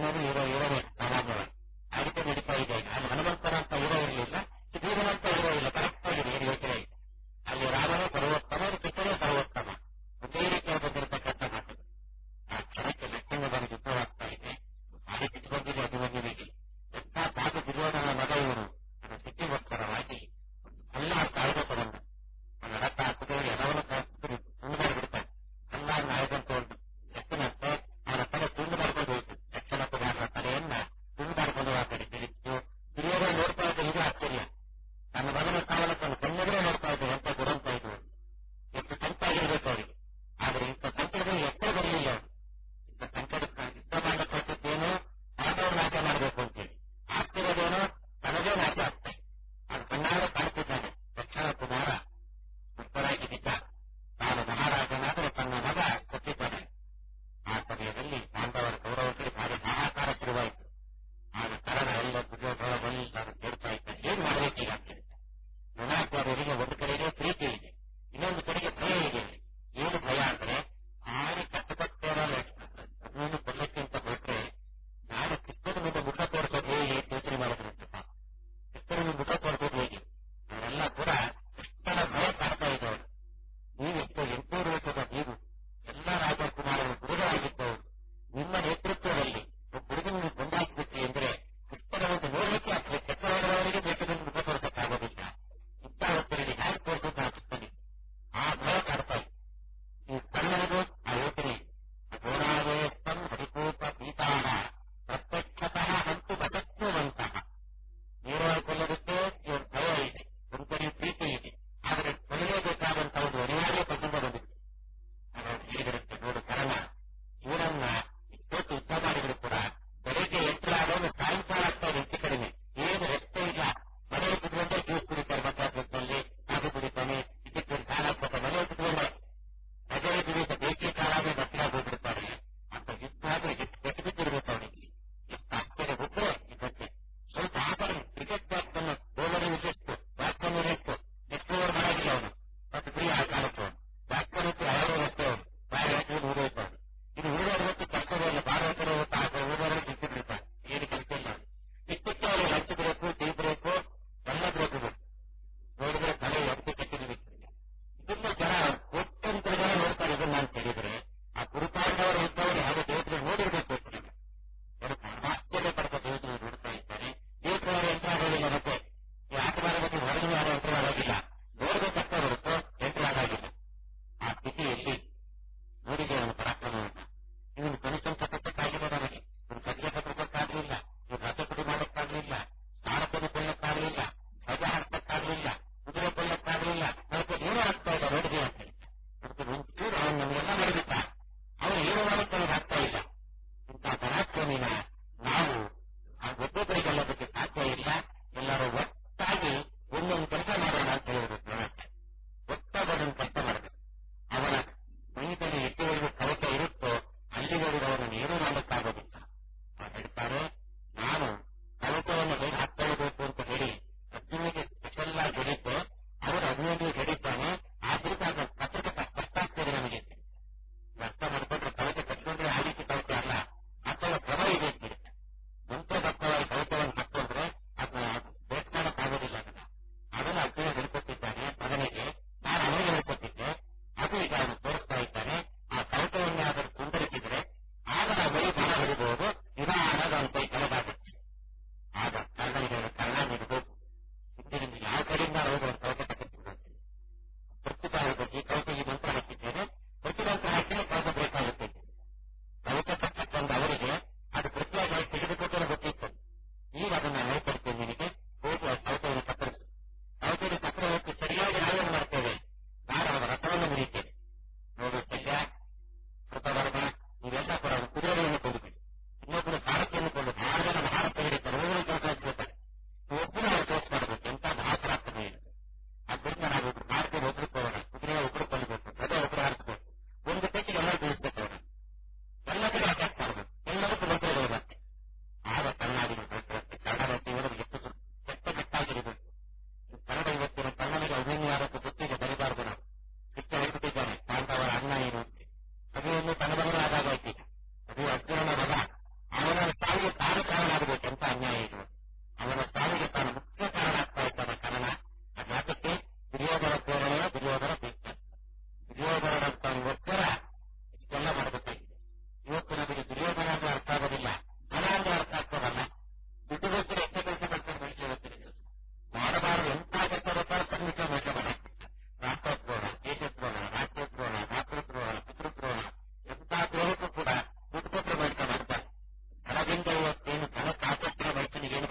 ಅನ್ನೋದು ಇರೋ ಇರೋದೇ ಸಾಮಾನ್ಯವಾಗಿ ಅದಕ್ಕೆ ನಡೀತಾ ಇದೆ. ಅಲ್ಲಿ ಹನುಮಂತನ ಅಂತ ಇರೋ ಇರಲಿಲ್ಲ, ಸುಗ್ರೀವನಂತ ಇರೋ ಇಲ್ಲ. ಕರೆಕ್ಟ್ ಆಗಿದೆ, ಏನು ಯೋಚನೆ ಇದೆ. ಅಲ್ಲಿ ರಾಮನೇ ಸರ್ವೋತ್ತಮ, ಕೃಷ್ಣನೇ ಸರ್ವೋತ್ತಮ, ಒಂದೇ ರೀತಿಯಾಗಿ ಬಂದಿರತಕ್ಕಂಥ ಮಾತು. ಆ ಕ್ಷಣಕ್ಕೆ ಲಕ್ಷ್ಮಣನ ಯುದ್ಧವಾಗ್ತಾ ಇದೆ. ಭಾರಿ ಕಿಟ್ಕೊಂಡಿದೆ ಅಭಿಮನ್ಯುವಿಗೆ. ಎಂಥ ಪಾಪ ದುರ್ಯೋಧನ ಮಗ ಇವರು. ಅದು ಸಿಟ್ಟಿಗೋಸ್ಕರವಾಗಿ ಎಲ್ಲ ಕಾಯ್ದೆ ತಗೊಂಡು ಅವನ ರಥ ಕುದುರೆ ಎಲ್ಲವನ್ನು ತುಂಡು ಬಿಡ್ತಾನೆ. ಎಲ್ಲ ನಾಯಕಂತ ಒಂದು ಎಷ್ಟನಂತೆ ಅವನ ತಲೆ ತುಂಡು ಮಾಡ್ಕೊಂಡು ಹೋಯ್ತು. ದಕ್ಷಿಣ ಕುಮಾರನ ತಲೆಯನ್ನ ತುಂಡು ಮಾಡ್ಕೊಂಡು ಆ ಕಡೆ ತಿಳಿಸಿತು. ದುರ್ಯೋಧನ ನೋಡ್ತಾ ಇದ್ದ ಇದು ಆಶ್ಚರ್ಯ. ತನ್ನ ಮಗನ ಸಾವನ್ನ ತನ್ನ ಕಣ್ಣೆದುರೇ ನೋಡ್ತಾ ಇದ್ದ ಎಂತ ದುರಂತ ಇದು. ಎಷ್ಟು ಸಂತಾಗಿರ್ಬೇಕು ಅವರಿಗೆ. ಆದರೆ ಇಂಥ ಸಂಕಟಗಳು ಎಷ್ಟೇ ಬರಲಿಲ್ಲ ಅವರು. ಇಂಥ ಸಂಕಟಕ್ಕೆ ಯುದ್ಧ ಮಾಡಲ್ಪಟ್ಟದ್ದೇನೋ ಪಾಂಡವ ನಾಶ ಮಾಡಬೇಕು ಅಂತೇಳಿ ಆಗ್ತಿರೋದೇನೋ ತನಗೇ ನಾಶ ಆಗ್ತದೆ. ಅದು ಕಣ್ಣಾರೆ ಕಾಣ್ತಿದ್ದಾನೆ. ದಕ್ಷಿಣ ಕುಮಾರ ಮುಕ್ತರಾಗಿದ್ದ ತಾನು ಮಹಾರಾಜನಾದರೆ ತನ್ನ ಮಗ ಸತ್ತಿದ್ದಾನೆ. ಆ ಸಮಯದಲ್ಲಿ ಪಾಂಡವರ ಗೌರವಕ್ಕೆ ಭಾರಿ ಹಾಹಾಕಾರ ಶುರುವಾಯಿತು. ಆಗ ಕಾರಣ ಎಲ್ಲ ದುರ್ಯೋಧನರೆಲ್ಲರೂ ಕೇಳ್ತಾ ಇದ್ದಾರೆ, ಏನ್ ಮಾಡಬೇಕೀಗ ಅಂತ ಹೇಳ್ತಾರೆ. ದ್ರೋಣಾಚಾರ್ಯರಿಗೆ ಒಂದು ಕಡೆಗೆ ಪ್ರೀತಿ ಇದೆ, ಇನ್ನೊಂದು ಕಡೆಗೆ ಭಯ ಇದೆ. ಏನು ಭಯ ಅಂದ್ರೆ ಭಾರಿ ಕಟ್ಟುಕಟ್ಟೋರಲ್ಲ. ಅದನ್ನು ಕೊಲ್ಲಕ್ಕೆ ಅಂತ ಹೊರಟ್ರೆ ನಾಳೆ ಕಿತ್ತದ ಮುಂದೆ ಮುಖ ತೋರಿಸೋದು ಹೇಗೆ ಯೋಚನೆ ಮಾಡಿದ್ರಂತೆ. ಕಿತ್ತದ ಮುಖ ತೋರಿಸೋದು ಹೇಗೆ? ಅವರೆಲ್ಲ ಕೂಡ ಎಷ್ಟರ ಭಯ ಕಾಡ್ತಾ ಇದ್ದವರು. ನೀವೆಷ್ಟು ಎಂಟೂರು ವರ್ಷದ ನೀವು ಎಲ್ಲ ರಾಜಕುಮಾರರು ಗುರುಗಳಾಗಿದ್ದವರು. ನಿಮ್ಮ ನೇತೃತ್ವದಲ್ಲಿ ಒಬ್ಬ ಹುಡುಗನ ಕೊಂದಾಕಿಬಿಟ್ರಿ ಅಂದ್ರೆ ಕೃಷ್ಣನ ಒಂದು ನೋಡಲಿಕ್ಕೆ ಆಗ್ತದೆ. ಕೆಟ್ಟವರವರಿಗೆ ಬೇಕದನ್ನು ಮುಖ ತೋರಿಸಕ್ಕಾಗೋದಿಲ್ಲ. ಇಂಥ ಹೊತ್ತರಲ್ಲಿ ಹ್ಯಾಕ್ ತೋರಿಸೋದು ಅನಿಸ್ತದೆ. ಆ ಭಯ ಕಾಡ್ತಾ ಇತ್ತು. ಈ ಕಣ್ಣನಿಗೂ ಆ ಯೋಚನೆ ಘೋರಾವೇಸ್ತಂ ಹರಿಕೋಪ ಪೀತಾಹ ಪ್ರತ್ಯಕ್ಷತಃ ಹಂತು ಬಸತ್ವಂತಹ. ನೇರವಾಗಿ ಕೊಲ್ಲೋದಕ್ಕೆ ಇವ್ರ ಭಯ ಇದೆ, ಒಂದು ಕಡೆ ಪ್ರೀತಿ ಇದೆ. ಆದರೆ ಕೊಲ್ಲಲೇಬೇಕಾದಂತ ಒಂದು ಅನಿವಾರ್ಯ ಪ್ರಸಂಗ ಬಂದಿದೆ. ಹಾಗಾಗಿ ಹೇಳಿದರಂತೆ, ನೋಡು ಕಾರಣ ಇವರನ್ನ ಇಷ್ಟೊತ್ತು ಯುದ್ಧ ಮಾಡಿದ್ರು ಕೂಡ ಬೆಳಗ್ಗೆ ಎಂಟರಾದವನು ಸಾಯಂಕಾಲ ಆಗ್ತಾ ಇದೆ. ಹೆಚ್ಚು ಕಡಿಮೆ ಏನು ರಸ್ತೆ ಇಲ್ಲ. ಮನೆಗೆ ಕುತ್ಕೊಂಡೆ ಜ್ಯೂಸ್ ಕುಡಿತಾರೆ, ಮಧ್ಯಾಹ್ನದಲ್ಲಿ ಕಾಫಿ ಕುಡಿತಾನೆ, ಇದಕ್ಕೆ ಕಾಲ ಹಾಕ್ತಾರೆ. ಮನೆಗೆ ಕುತ್ಕೊಂಡೆ ರಜೆ ದಿವಸ ಬೇಸಿಗೆ ಕಾಲ ಆದ್ರೆ ದಕ್ಷಿಣ ಹೋಗ್ಬಿಡ್ತಾರೆ. ಅಂತ ಯುದ್ಧ ಆದ್ರೆ ಎಷ್ಟು ಕೆಟ್ಟು ಬಿದ್ದಿರ್ಬೇಕು ಅವನಿಗೆ. ಎಷ್ಟು ಆಶ್ಚರ್ಯ ಗೊತ್ತೇ ಇದಕ್ಕೆ. ಸ್ವಲ್ಪ ಆಟಗಳು ಕ್ರಿಕೆಟ್ ಬ್ಯಾಟ್ಮನ್ ಬೌಲರ್ ಎಷ್ಟು ಬ್ಯಾಟ್ಮನ್ ಎಷ್ಟು ನೆಕ್ಸ್ಟ್ ಓವರ್ ಮಾಡಾಗಿಲ್ಲ ಅವನು. ಮತ್ತು ಫ್ರೀ ಆ ಕಾಲಕ್ಕೆ ಅವನು ಬ್ಯಾಟ್ಮನ್ ಇತ್ತು ಹಲವು ರಸ್ತೆ ಅವನು ಬಾರಿ ಹಾಕಿ ಊರೋಯ್ತು. ಇದು ಊರೋರು ಹೊತ್ತು ಕಷ್ಟವೇ ಇಲ್ಲ. ಭಾರತರ ಹೊತ್ತು ಆಗ ಊರವರೇ ಬಿಟ್ಟು ಬಿಡ್ತಾರೆ. ಏನು ಕೆಲಸ ಇಲ್ಲ. ಇಷ್ಟಕ್ಕೆ ಅವರು ಲಂಚ್ ಬ್ರೇಕು, ಟೀ ಬ್ರೇಕು ಎಲ್ಲ ಬ್ರೇಕು ಬೇಕು. ನೋಡಿದ್ರೆ ತಲೆ ಎದ್ದು ಕೆಟ್ಟಿದ್ದೀವಿ. ಇದನ್ನ ಜನ ಕೋಟ್ಯಂತರ ಜನ ನೋಡ್ತಾರೆ. ಇದನ್ನ ಅಂತ ಹೇಳಿದ್ರೆ ಆ ಗುರುಪಾಂಡವರು ಇದ್ದವರು ಹಾಗೂ ದೇವತೆಗಳು ನೋಡಿರ್ಬೇಕು. ಅವರು ಆಶ್ಚರ್ಯ ಪಡ್ಕ ದೇವತೆಗಳು ನೋಡ್ತಾ ಇದ್ದಾರೆ. ದೇವತೆಯವರು ಯಂತ್ರ ಆಗೋದಿಲ್ಲ. ಮತ್ತೆ ಈ ಆಟಗಾರ ಬಗ್ಗೆ ಹೊರಗಿನ ಯಾರು ಯಂತ್ರ ಆಗೋದಿಲ್ಲ. ನೋಡಬೇಕಷ್ಟೇ ಹೊರತು ಯಂತ್ರ ಆಗೋದಿಲ್ಲ. ಆ ಸ್ಥಿತಿಯಲ್ಲಿ ನೋಡಿದೆ ಅವನು ಪರಾಕ್ರಮವನ್ನು. ಇವನು ಕನಿಷ್ಠಕ್ಕಾಗಿಲ್ಲ, ನನಗೆ ಇವನು ಸದ್ಯ ಪತ್ರಕ್ಕಾಗಲಿಲ್ಲ, ಇವ್ರು ರಥ ಪುಡಿ ಮಾಡೋಕ್ಕಾಗಲಿಲ್ಲ, ಸ್ನಾನವನ್ನು ಕೊಳ್ಳಕ್ಕಾಗಲಿಲ್ಲ, ಧ್ವಜ ಹಾಕ್ತಕ್ಕಾಗಲಿಲ್ಲ, ಕುದುರೆ ಕೊಳ್ಳಕ್ಕಾಗಲಿಲ್ಲ. ನನಗೆ ಏನೋ ಆಗ್ತಾ ಇಲ್ಲ ನೋಡಿದೆ ಅಂತ ಹೇಳಿ ಅದಕ್ಕೆ ಒಂಚೂರು ಅವನು ನಮಗೆಲ್ಲ ಮಾಡಿಬಿಟ್ಟ. ಅವನು ಏನು ಮಾಡೋಕ್ಕೆ ನನಗೆ ಆಗ್ತಾ ಇಲ್ಲ. ಇಂಥ ಪರಾಕ್ರಮಿನ ನಾವು ಆ ಒಬ್ಬೊಬ್ಬರಿಗೆಲ್ಲದಕ್ಕೆ ಸಾಧ್ಯ ಇಲ್ಲ. ಎಲ್ಲರೂ ಒಟ್ಟಾಗಿ ಒಂದೊಂದು ಕೆಲಸ ಮಾಡೋಣ ಅಂತ ಹೇಳಿದ್ರು ದ್ರೋಣಾಚಾರ್ಯ. ಒಟ್ಟಾಗೊಂದೊಂದು ಕೆಲಸ ಮಾಡಬೇಕು. ಅವನ ಮೈದಲ್ಲಿ ಎಷ್ಟುವರೆಗೂ ಕವಚ ಇರುತ್ತೋ ಅಲ್ಲಿವರೆಗೂ ಅವರನ್ನು ಏನೂ ಮಾಡಕ್ಕಾಗೋದಿಲ್ಲ. ಅವ್ರು ಹೇಳ್ತಾರೆ, ನಾನು ಕವಚವನ್ನು ಹೇಗೆ ಹಾಕೊಳ್ಳಬೇಕು ಅಂತ ಹೇಳಿ ಅರ್ಜುನಿಗೆ ಸ್ಪೆಷಲ್ ಆಗಿ ಹೇಳಿದ್ದೆ. ಅವರು ಅಭಿಮನ್ಯು ಹೇಳಿದ್ದಾನೆ. ಆ ಕುರಿತು ಆಗ ಪತ್ರಕ್ಕೆ ಕಷ್ಟಾಗ್ತದೆ ನಮಗೆ. ಅರ್ಥ ಮಾಡಿಕೊಂಡ್ರೆ ಕವಚ ಕಟ್ಕೊಂಡ್ರೆ ಆ ರೀತಿ ಕವಚ ಅಲ್ಲ, ಅಥವಾ ಕ್ರಮ ಇದೆ ಅಂತ ಹೇಳ್ತಾರೆ. ಮಂತ್ರಬದ್ಧವಾಗಿ ಕವಚ ಸಾವಿಗೆ ತಾನು ಕಾರಣಾಗಬೇಕೆಂತ ಅನ್ಯಾಯ ಇದು. ಅವನ ಸಾವಿಗೆ ತಾನು ಮುಖ್ಯ ಕಾರಣ ಆಗ್ತಾ ಇದ್ದಾನೆ. ಕಾರಣ ಅದ್ಯಾತಕ್ಕೆ ದುರ್ಯೋಧನ ಪ್ರೇರಣೆ, ದುರ್ಯೋಧನ ಬೇಕು. ದುರ್ಯೋಧನಂತಗೋಸ್ಕರ ಇದೆಲ್ಲ ಮಾಡಬೇಕಾಗಿದೆ. ಇವತ್ತು ನಮಗೆ ದುರ್ಯೋಧನ ಅಂದ್ರೆ ಅರ್ಥ ಆಗೋದಿಲ್ಲ, ಹಣ ಅಂದ್ರೆ ಅರ್ಥ ಆಗ್ತದಲ್ಲ. ದುಡ್ಡುಗೋಸ್ಕರ ಎಷ್ಟೇ ಕೆಲಸ ಮಾಡ್ತಾರೆ ಮನುಷ್ಯ ಇವತ್ತಿನ ಕೆಲಸ ಮಾಡಬಾರದು. ಎಂಥ ಕೆಲಸ ಬೇಕಾದ್ರೂ ಖಂಡಿತ ಮನುಷ್ಯ ಮಾಡಾಕ್ತಾರೆ. ರಾಷ್ಟ್ರೋದ್ರೋಹ, ದೇಶದ್ರೋಹ, ರಾಜ್ಯದ್ರೋಹ, ಮಾತೃದ್ರೋಹ, ಪಿತೃದ್ರೋಹ, ಎಂಥ ದ್ರೋಹಕ್ಕೂ ಕೂಡ ದುಡ್ಡು ಕೊಟ್ಟರೆ ಮನುಷ್ಯ ಮಾಡ್ತಾರೆ. ಧನದಿಂದ ಇವತ್ತೇನು ಧನ ಸಾಕಷ್ಟು ಮನುಷ್ಯನಿಗೆ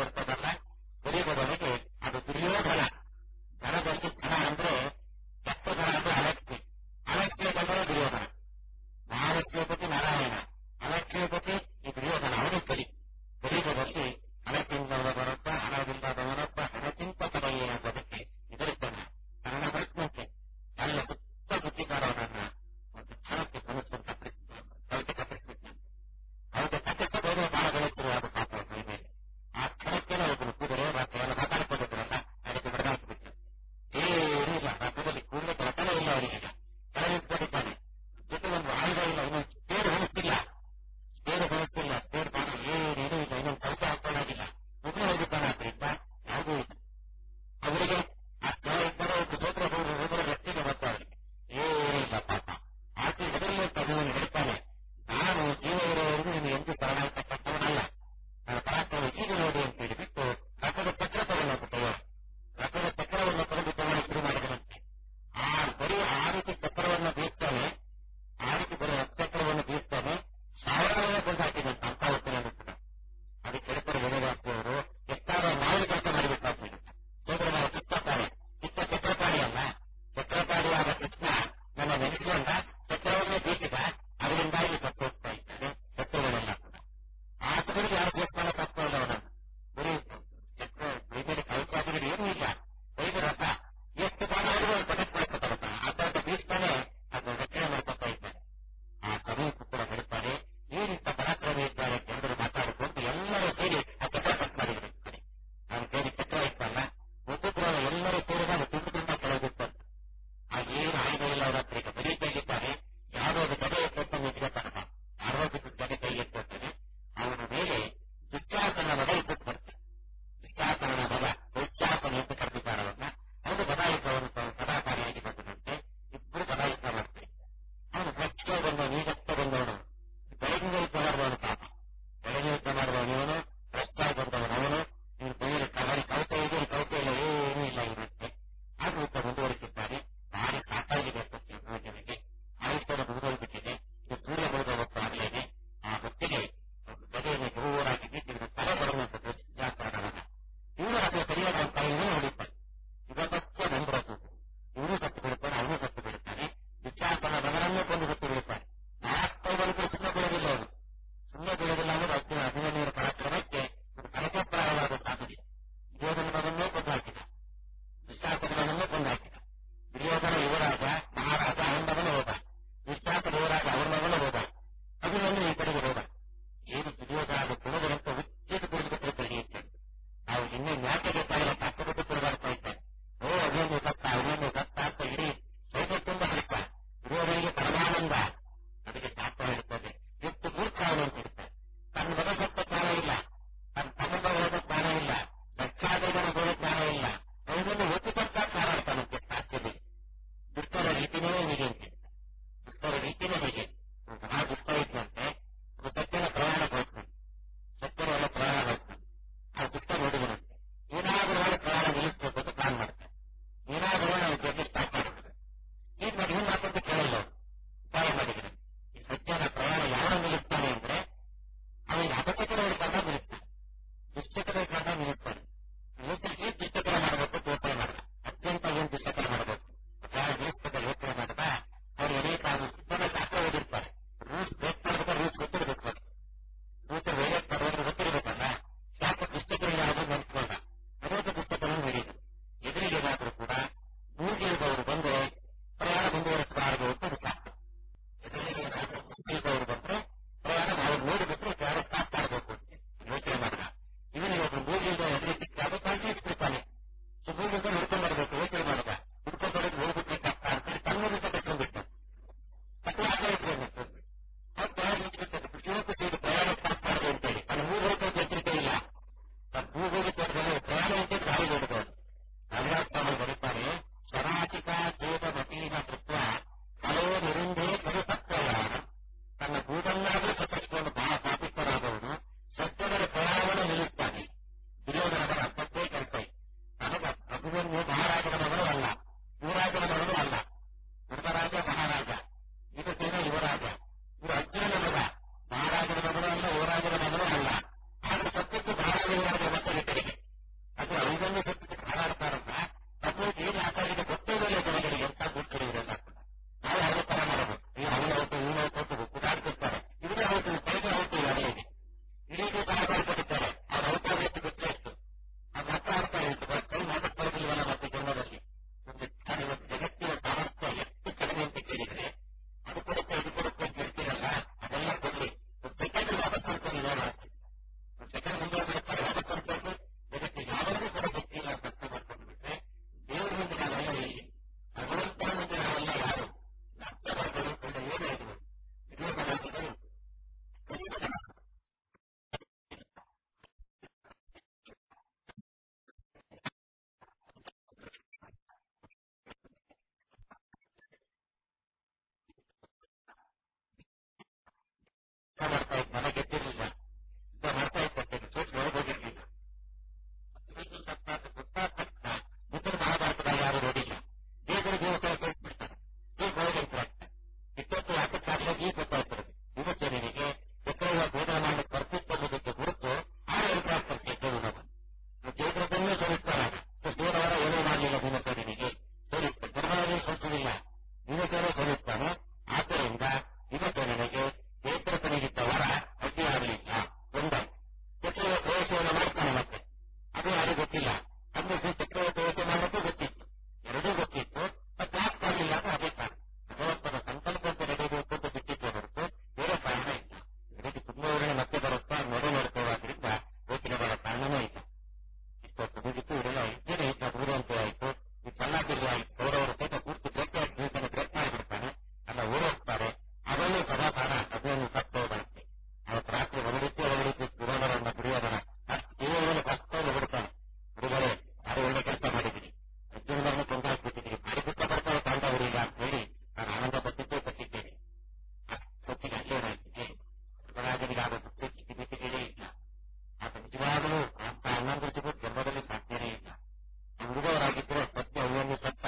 ಗೊತ್ತಿಲ್ಲ, ಅಂದ್ರೆ ಚಕ್ರವರ್ತಿ ಯೋಚನೆ ಮಾಡೋಕ್ಕೂ ಗೊತ್ತಿತ್ತು, ಎರಡೂ ಗೊತ್ತಿತ್ತು. ಮತ್ತೆ ಯಾಕೆ ಮಾಡಲಿಲ್ಲ ಅಂದ್ರೆ ಅದೇ ಕಾರಣ. ಭಗವಂತನ ಸಂಕಲ್ಪಕ್ಕೆ ನಡೆಯಬೇಕು ಅಂತ ಬಿಟ್ಟಿದ್ದೆ ಹೊರತು ಬೇರೆ ಕಾರಣ ಇಲ್ಲ. ಇದಕ್ಕೆ ತುಂಬಾ ಊರಿನ ಮತ್ತೆ ಬರುತ್ತಾ ನಡೆ ನೋಡ್ಕೋದ್ರಿಂದ ಯೋಚನೆ ಮಾಡೋ ಕಾರಣನೇ ಇಲ್ಲ. ಇಷ್ಟೊತ್ತು ಮುಗಿತು, ಇವರೆಲ್ಲ ಹೆಚ್ಚಿನ ಹೆಚ್ಚು ಊರಂತೆ ಆಯಿತು, ಈ ಚಲ್ಲಾಪಿಲ್ಲಿ ಆಯ್ತು, ಕೌರವರು ಸಹಿತ ಪೂರ್ತಿ ಬ್ರೇಕ್ ಆಗಿ ಬ್ರೇಕ್ ಮಾಡಿಬಿಡ್ತಾನೆ, ಅಲ್ಲ ಊರೋಗ್ತಾರೆ. ಅದರಲ್ಲೂ ಸದಾಕಾಲ ಅದನ್ನು ಸತ್ತೋದಂತೆ. ಅವತ್ತು ರಾತ್ರಿ ಹೊರಡಿದ್ದು ಹೊರಡಿದ್ದು ದುರ್ಯೋಧನ ದುರ್ಯೋಧನ ದೇವರಲ್ಲಿ ಕಷ್ಟವನ್ನು ಬಿಡ್ತಾನೆ. ಹುಡುಗರೇ, ಯಾರು ಒಳ್ಳೆ ಕೆಲಸ ಮಾಡಿದ್ದೀರಿ, ಅರ್ಜುನರನ್ನು ತೊಂದರೆ ಹಾಕ್ಬಿಟ್ಟಿದ್ದೀರಿ, ಭಾರಿ ದುಃಖ ಬರ್ತಾರೆ ಪಾಂಡವರಿಲ್ಲ ಅಂತ ಹೇಳಿ ನಾನು ಆನಂದ ಪಟ್ಟಿದ್ದೇ ಪಟ್ಟಿದ್ದೇನೆ. ಹೊತ್ತಿಗೆ ಅಲ್ಲೇನಾಗ್ತಿದೆ, ಧರ್ಮರಾಜನಿಗಾದ ದುಃಖ ಚಿಕಿತ್ಸೆಗಳೇ ಇಲ್ಲ. ಆತ ನಿಜವಾಗಲೂ ಅಂತ ಹನ್ನೊಂದು ಸಿಗು ಜನ್ಮದಲ್ಲಿ ಸಾಧ್ಯನೇ ಇಲ್ಲ. ಹುಡುಗವರಾಗಿದ್ದರೆ ಸತ್ಯ ಅವನನ್ನು ಸತ್ತ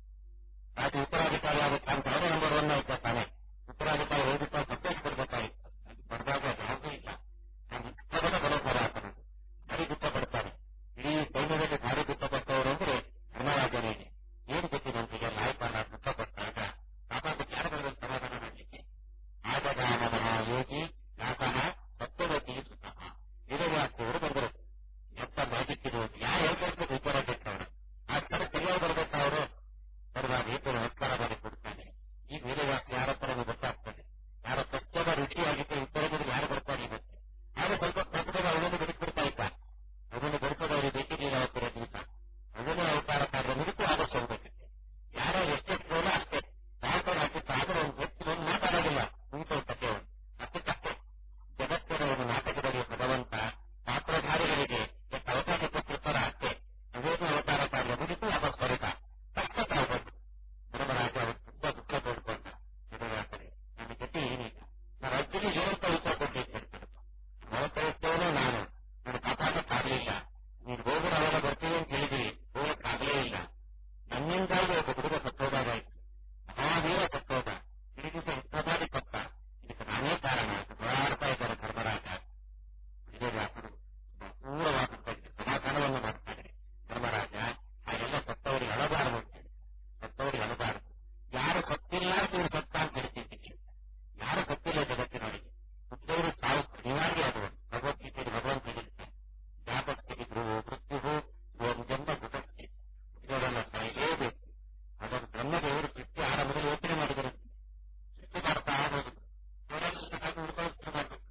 ರಾಜ ಉತ್ತರಾಧಿಕಾರಿ ಆಗುತ್ತೆ ಅಂತ ಅವರೇ ನಂಬರ್ ಒನ್ ಆಯ್ತಾ ತಾನೆ. ಉತ್ತರಾಧಿಕಾರಿ ಹೋಗಿತ್ತು ಸತ್ಯಕ್ಕೆ ಬರ್ಬೇಕಾಗಿತ್ತು, ಅದು ಬರ್ದಾಗ ಯಾವುದೂ ಇಲ್ಲ. ನಾನು ಇಷ್ಟಪದ ಬರೋಬ್ಬರ ಆತನು ಭಾರಿ ದುಃಖ ಪಡ್ತಾನೆ. ಇಡೀ ಸೈನ್ಯದಲ್ಲಿ ಭಾರಿ ದುಃಖ ಪಟ್ಟವರು ಅಂದ್ರೆ ಧರ್ಮರಾಜನಿಗೆ ಏನು ಗೊತ್ತಿದಂತಿಗೆ ನಾಯಕನ ದುಃಖ ಪಟ್ಟಾಗ ಕಾಪಾಡಕ್ಕೆ ಯಾರು ಬರೋದು ಸಮಾಧಾನ ಮಾಡಲಿಕ್ಕೆ. ಆಗದಾನ ಮಹಾಯೋಗಿ ಯಾತನ ಸತ್ಯವತಿ ಸುತಃ ವೇದವ್ಯಾಸರು ಬಂದರು. ಎತ್ತ ಮ್ಯಾಜಿಕ್ಕಿರುವುದು ಯಾರು ಹೇಳ್ಕೊಳ್ಬೇಕು ಉತ್ತರ ಬೇಕವರು, ಆ ಸ್ಥಳ ಸರಿಯಾಗಿ ಬರ್ಬೇಕಾವರು ಬರುವಾಗ ಏತನ ಉತ್ತರ ಮಾಡಿ ಕೊಡ್ತಾನೆ. ಈ ವೇದವ್ಯಾಸ ಯಾರ ಹತ್ರನೂ ಗೊತ್ತಾಗ್ತದೆ, ಯಾರ ಸತ್ಯದ ರುಚಿಯಾಗಿದ್ದರೆ ಉತ್ತರದಲ್ಲಿ ಯಾರು ಬರ್ತಾರೆ ಇವತ್ತು. ಆದ್ರೆ ಸ್ವಲ್ಪ ತಪ್ಪದ ಅವನನ್ನು ಬದುಕ್ಬಿಡ್ತಾ ಇದ್ದ, ಅವನನ್ನು ಬದುಕೋದವರು ಬೇಕಿರಲಿಲ್ಲ ಅವತ್ತಿನ ದಿವಸ. ಅವನೇ ಅವತಾರ ಕಾರ್ಯ ಮುಗಿತು ಆದಷ್ಟು ಹೋಗಬೇಕಿತ್ತು. ಯಾರೋ ಎಷ್ಟೆಷ್ಟು ಅಷ್ಟೇ ಸಾಕು ಹಾಕಿತ್ತು, ಆದರೆ ಒಂದು ಹೆಚ್ಚು ಒಂದು ಮಾತಾಡೋದಿಲ್ಲ, ಮುಗಿತೋ ಕಥೆಯವರು ಅಷ್ಟಕ್ಕಷ್ಟೇ. ಜಗತ್ತಿನವನು ನಾಟಕದಲ್ಲಿ ಭಗವಂತ ಪಾತ್ರಧಾರಿಗಳಿಗೆ ಎಷ್ಟು ಅವಕಾಶ ಕೊಟ್ಟಿರ್ತಾರ ಅಷ್ಟೇ. ಅದೇನು ಅವತಾರ ಕಾರ್ಯ ಮುಗಿತು ವಾಪಸ್ ಬರುತ್ತ ತಕ್ಷಣ ಹೋಗ್ಬೇಕು. ಧರ್ಮರಾಜ ಅವರು ತುಂಬಾ ದುಃಖ ಪಡ್ಕೊಂಡ. ವೇದವ್ಯಾಸರೇ, ನನ್ನ ಗತಿ ಏನಿಲ್ಲ, ನಾನು ಅಜ್ಜಿಗೆ ಏನಂತ ಉತ್ತರ ಕೊಟ್ಟಿರ್ತೇನೆ, ಹೊರತರಿಸ್ತೇನೆ ನಾನು, ನಾನು ಕಾಪಾಡಕ್ಕಾಗಲಿಲ್ಲ. ನೀನು ಹೋಗೋರು ಅವೆಲ್ಲ ಬರ್ತೀವಿ ಅಂತ ಹೇಳಿದಿರಿ, ಹೋಗಕ್ಕಾಗಲೇ ಇಲ್ಲ. ನನ್ನಿಂದಾಗಿ ಒಬ್ಬ ಹುಡುಗ ಸತ್ತೋದಾಗಾಯ್ತು, ಮಹಾವೀರ ಸತ್ತೋದ, ಇಡೀ ದಿವಸ ಇಷ್ಟದಾಗಿ ಸತ್ತ, ಇದಕ್ಕೆ ನಾನೇ ಕಾರಣ ಅಂತ ಹೋರಾಡ್ತಾ ಇದ್ದಾರೆ ಧರ್ಮರಾಜ. ವೇದವ್ಯಾಸರು ಪೂರ್ವವಾದ ಸಮಾಧಾನವನ್ನು ಮಾಡ್ತಾರೆ. ಧರ್ಮರಾಜ, ಹಾಗೆಲ್ಲ ಸತ್ತವರಿಗೆ ಅಳಬಾರದು ಅಂತೇಳಿ, ಸತ್ತವರಿಗೆ ಅಳಬಾರದು. ಯಾರು ಸತ್ತಿಲ್ಲ ಅಂತ ಇವರು ಸತ್ತ ಅಂತ ಹೇಳ್ತಿದ್ದೀನಿ, ಯಾರು ಸತ್ತಿಲ್ಲ ಜಗತ್ತಿನವರಿಗೆ. ಹುಟ್ಟಿದವರು ಸಾವು ಅನಿವಾರ್ಯ ಅದು. ಭಗವದ್ಗೀತೆಯಲ್ಲಿ ಭಗವಂತ ಹೇಳಿರ್ತಾನೆ, ಜಾತಸ್ಥಿತಿ ಧ್ರುವು ಮೃತ್ಯು ಒಂದು ಜನ್ಮ ಗುಟಸ್ಥಿತಿ, ಹುಟ್ಟಿದವರೆಲ್ಲ ಸಾಯಲೇಬೇಕು. ಅದನ್ನು ಬ್ರಹ್ಮದೇವರು ಸೃಷ್ಟಿ ಆರಂಭದಲ್ಲಿ ಯೋಚನೆ ಮಾಡಿದರು, ಸೃಷ್ಟಿ ಮಾಡ್ತಾ ಆಗೋದು ಅವರೆಲ್ಲ ಹಾಗೆ ಉಳ್ಕೊಳ್ಳೋಕೆ ಶುರು ಮಾಡಬೇಕು,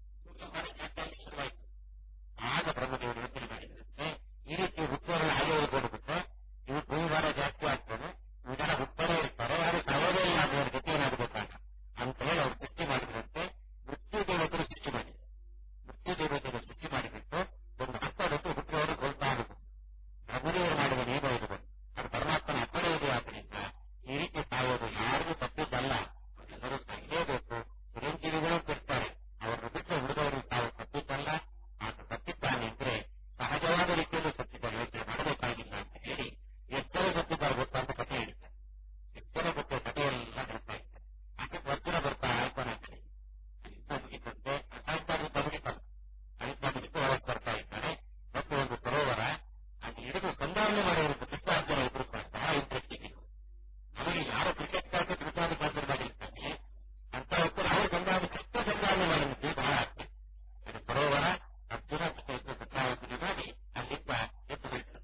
ಶುರುವಾಯಿತು. ಆಗ ಬ್ರಹ್ಮದೇವರು ಯೋಚನೆ ಮಾಡಿದಂತೆ, ಈ ರೀತಿ ಹುಟ್ಟುವವರೆಲ್ಲ ಹಾಗೆ ಉಳ್ಕೊಡ್ಬಿಟ್ಟು ಇವು ಭೂಮಿಭಾರ ಜಾಸ್ತಿ ಆಗ್ತದೆ, ಇದರ ಹುಟ್ಟರೇ ಇರ್ತಾರೆ, ಯಾರು ಸಾಯೋದೇ ಇಲ್ಲ ಅನ್ನೋರ ಗತಿ ಏನಾಗಬೇಕಾಗ ಅಂತ ಹೇಳಿ ಅವರು ಸೃಷ್ಟಿ ಮಾಡಿದಂತೆ ಮೃತ್ಯು ದೇವತೆಗಳು ಸೃಷ್ಟಿ ಮಾಡಿದರು. ಮೃತ್ಯು ದೇವತೆಗಳು ಸೃಷ್ಟಿ ಮಾಡಿಬಿಟ್ಟು ಒಂದು ಹತ್ತೊಂಬತ್ತು ಹುಟ್ಟುವವರು ಕೊಲ್ತಾ ಆಗುವುದು. ಬ್ರಹ್ಮದೇವರು ಮಾಡಿದ ನಿಯಮ ಇರುವುದು, ಅದು ಪರಮಾತ್ಮನ ಅಪ್ಪಣೆ ಇದೆ. ಆದ್ದರಿಂದ ಈ ರೀತಿ ಸಾಯೋದು ಯಾರಿಗೂ ತಪ್ಪಿದ್ದಲ್ಲ, ಎಲ್ಲರೂ ಸಾಯಲೇಬೇಕು. ಚಿರಂಜೀವಿಗಳು ಇರ್ತಾರೆ, ಅವರನ್ನು ಬಿಟ್ಟು ಹುಡುಗವರು ತಾವು ಸತ್ತಿದ್ದಲ್ಲ. ಆತ ಸತ್ತಿದ್ದಾನೆ ಅಂದ್ರೆ ಸಹಜವಾದ ರೀತಿಯಲ್ಲಿ ಸತ್ತಿದ್ದಾರೆ, ಯೋಚನೆ ಮಾಡಬೇಕಾಗಿಲ್ಲ ಅಂತ ಹೇಳಿ ಎಷ್ಟರ ಸತ್ತಿದ್ದಾರೆ ಗೊತ್ತಾ ಅಂತ ಕಥೆ ಹೇಳ್ತಾರೆ. ಎಷ್ಟರ ಗೊತ್ತೇ ಕಥೆಯೆಲ್ಲ ಹೇಳ್ತಾ ಇದ್ದಾರೆ. ಅದಕ್ಕೆ ವಜ್ರ ಬರ್ತಾ ಆಯ್ತಾನ ಕಡೆ ಮುಗಿದಂತೆ ಅಸಾಧ್ಯ ಮುಗಿತಲ್ಲ, ಅಳಿತ ಮುಗಿತು ಹೊರಗೆ ಬರ್ತಾ ಇದ್ದಾರೆ. ಮತ್ತು ಒಂದು ಸರೋವರ ಅದು ಹಿಡಿದು ಸಂಧಾರಣೆ ಮಾಡಿರುತ್ತೆ. ಕೃಷ್ಣಾರ್ಜುನ ಇದ್ರು ಬಹಳ ಇಂಟ್ರೆಸ್ಟಿಂಗ್ ಇದು. ನಮಗೆ ಯಾರು ಕ್ರಿಕೆಟ್ ಕಾಯ್ತು ಕೃಷ್ಣಾಧಿಕಾರಿ ಮಾಡಿರ್ತಾನೆ ಅಂತ ಹೊತ್ತು ನಾವು ಸಂಧಾನ ಕೃಷ್ಣ ಸಂಧಾರಣೆ ಮಾಡಿದ್ವಿ, ಬಹಳ ಆಗ್ತದೆ. ಅದು ಸರೋವರ ಅರ್ಜುನ ಕೃಷ್ಣಾವತಿಗೆ ಮಾಡಿ ಅಲ್ಲಿಂದ ಎದ್ದು ಬಿಡ್ತಾರೆ.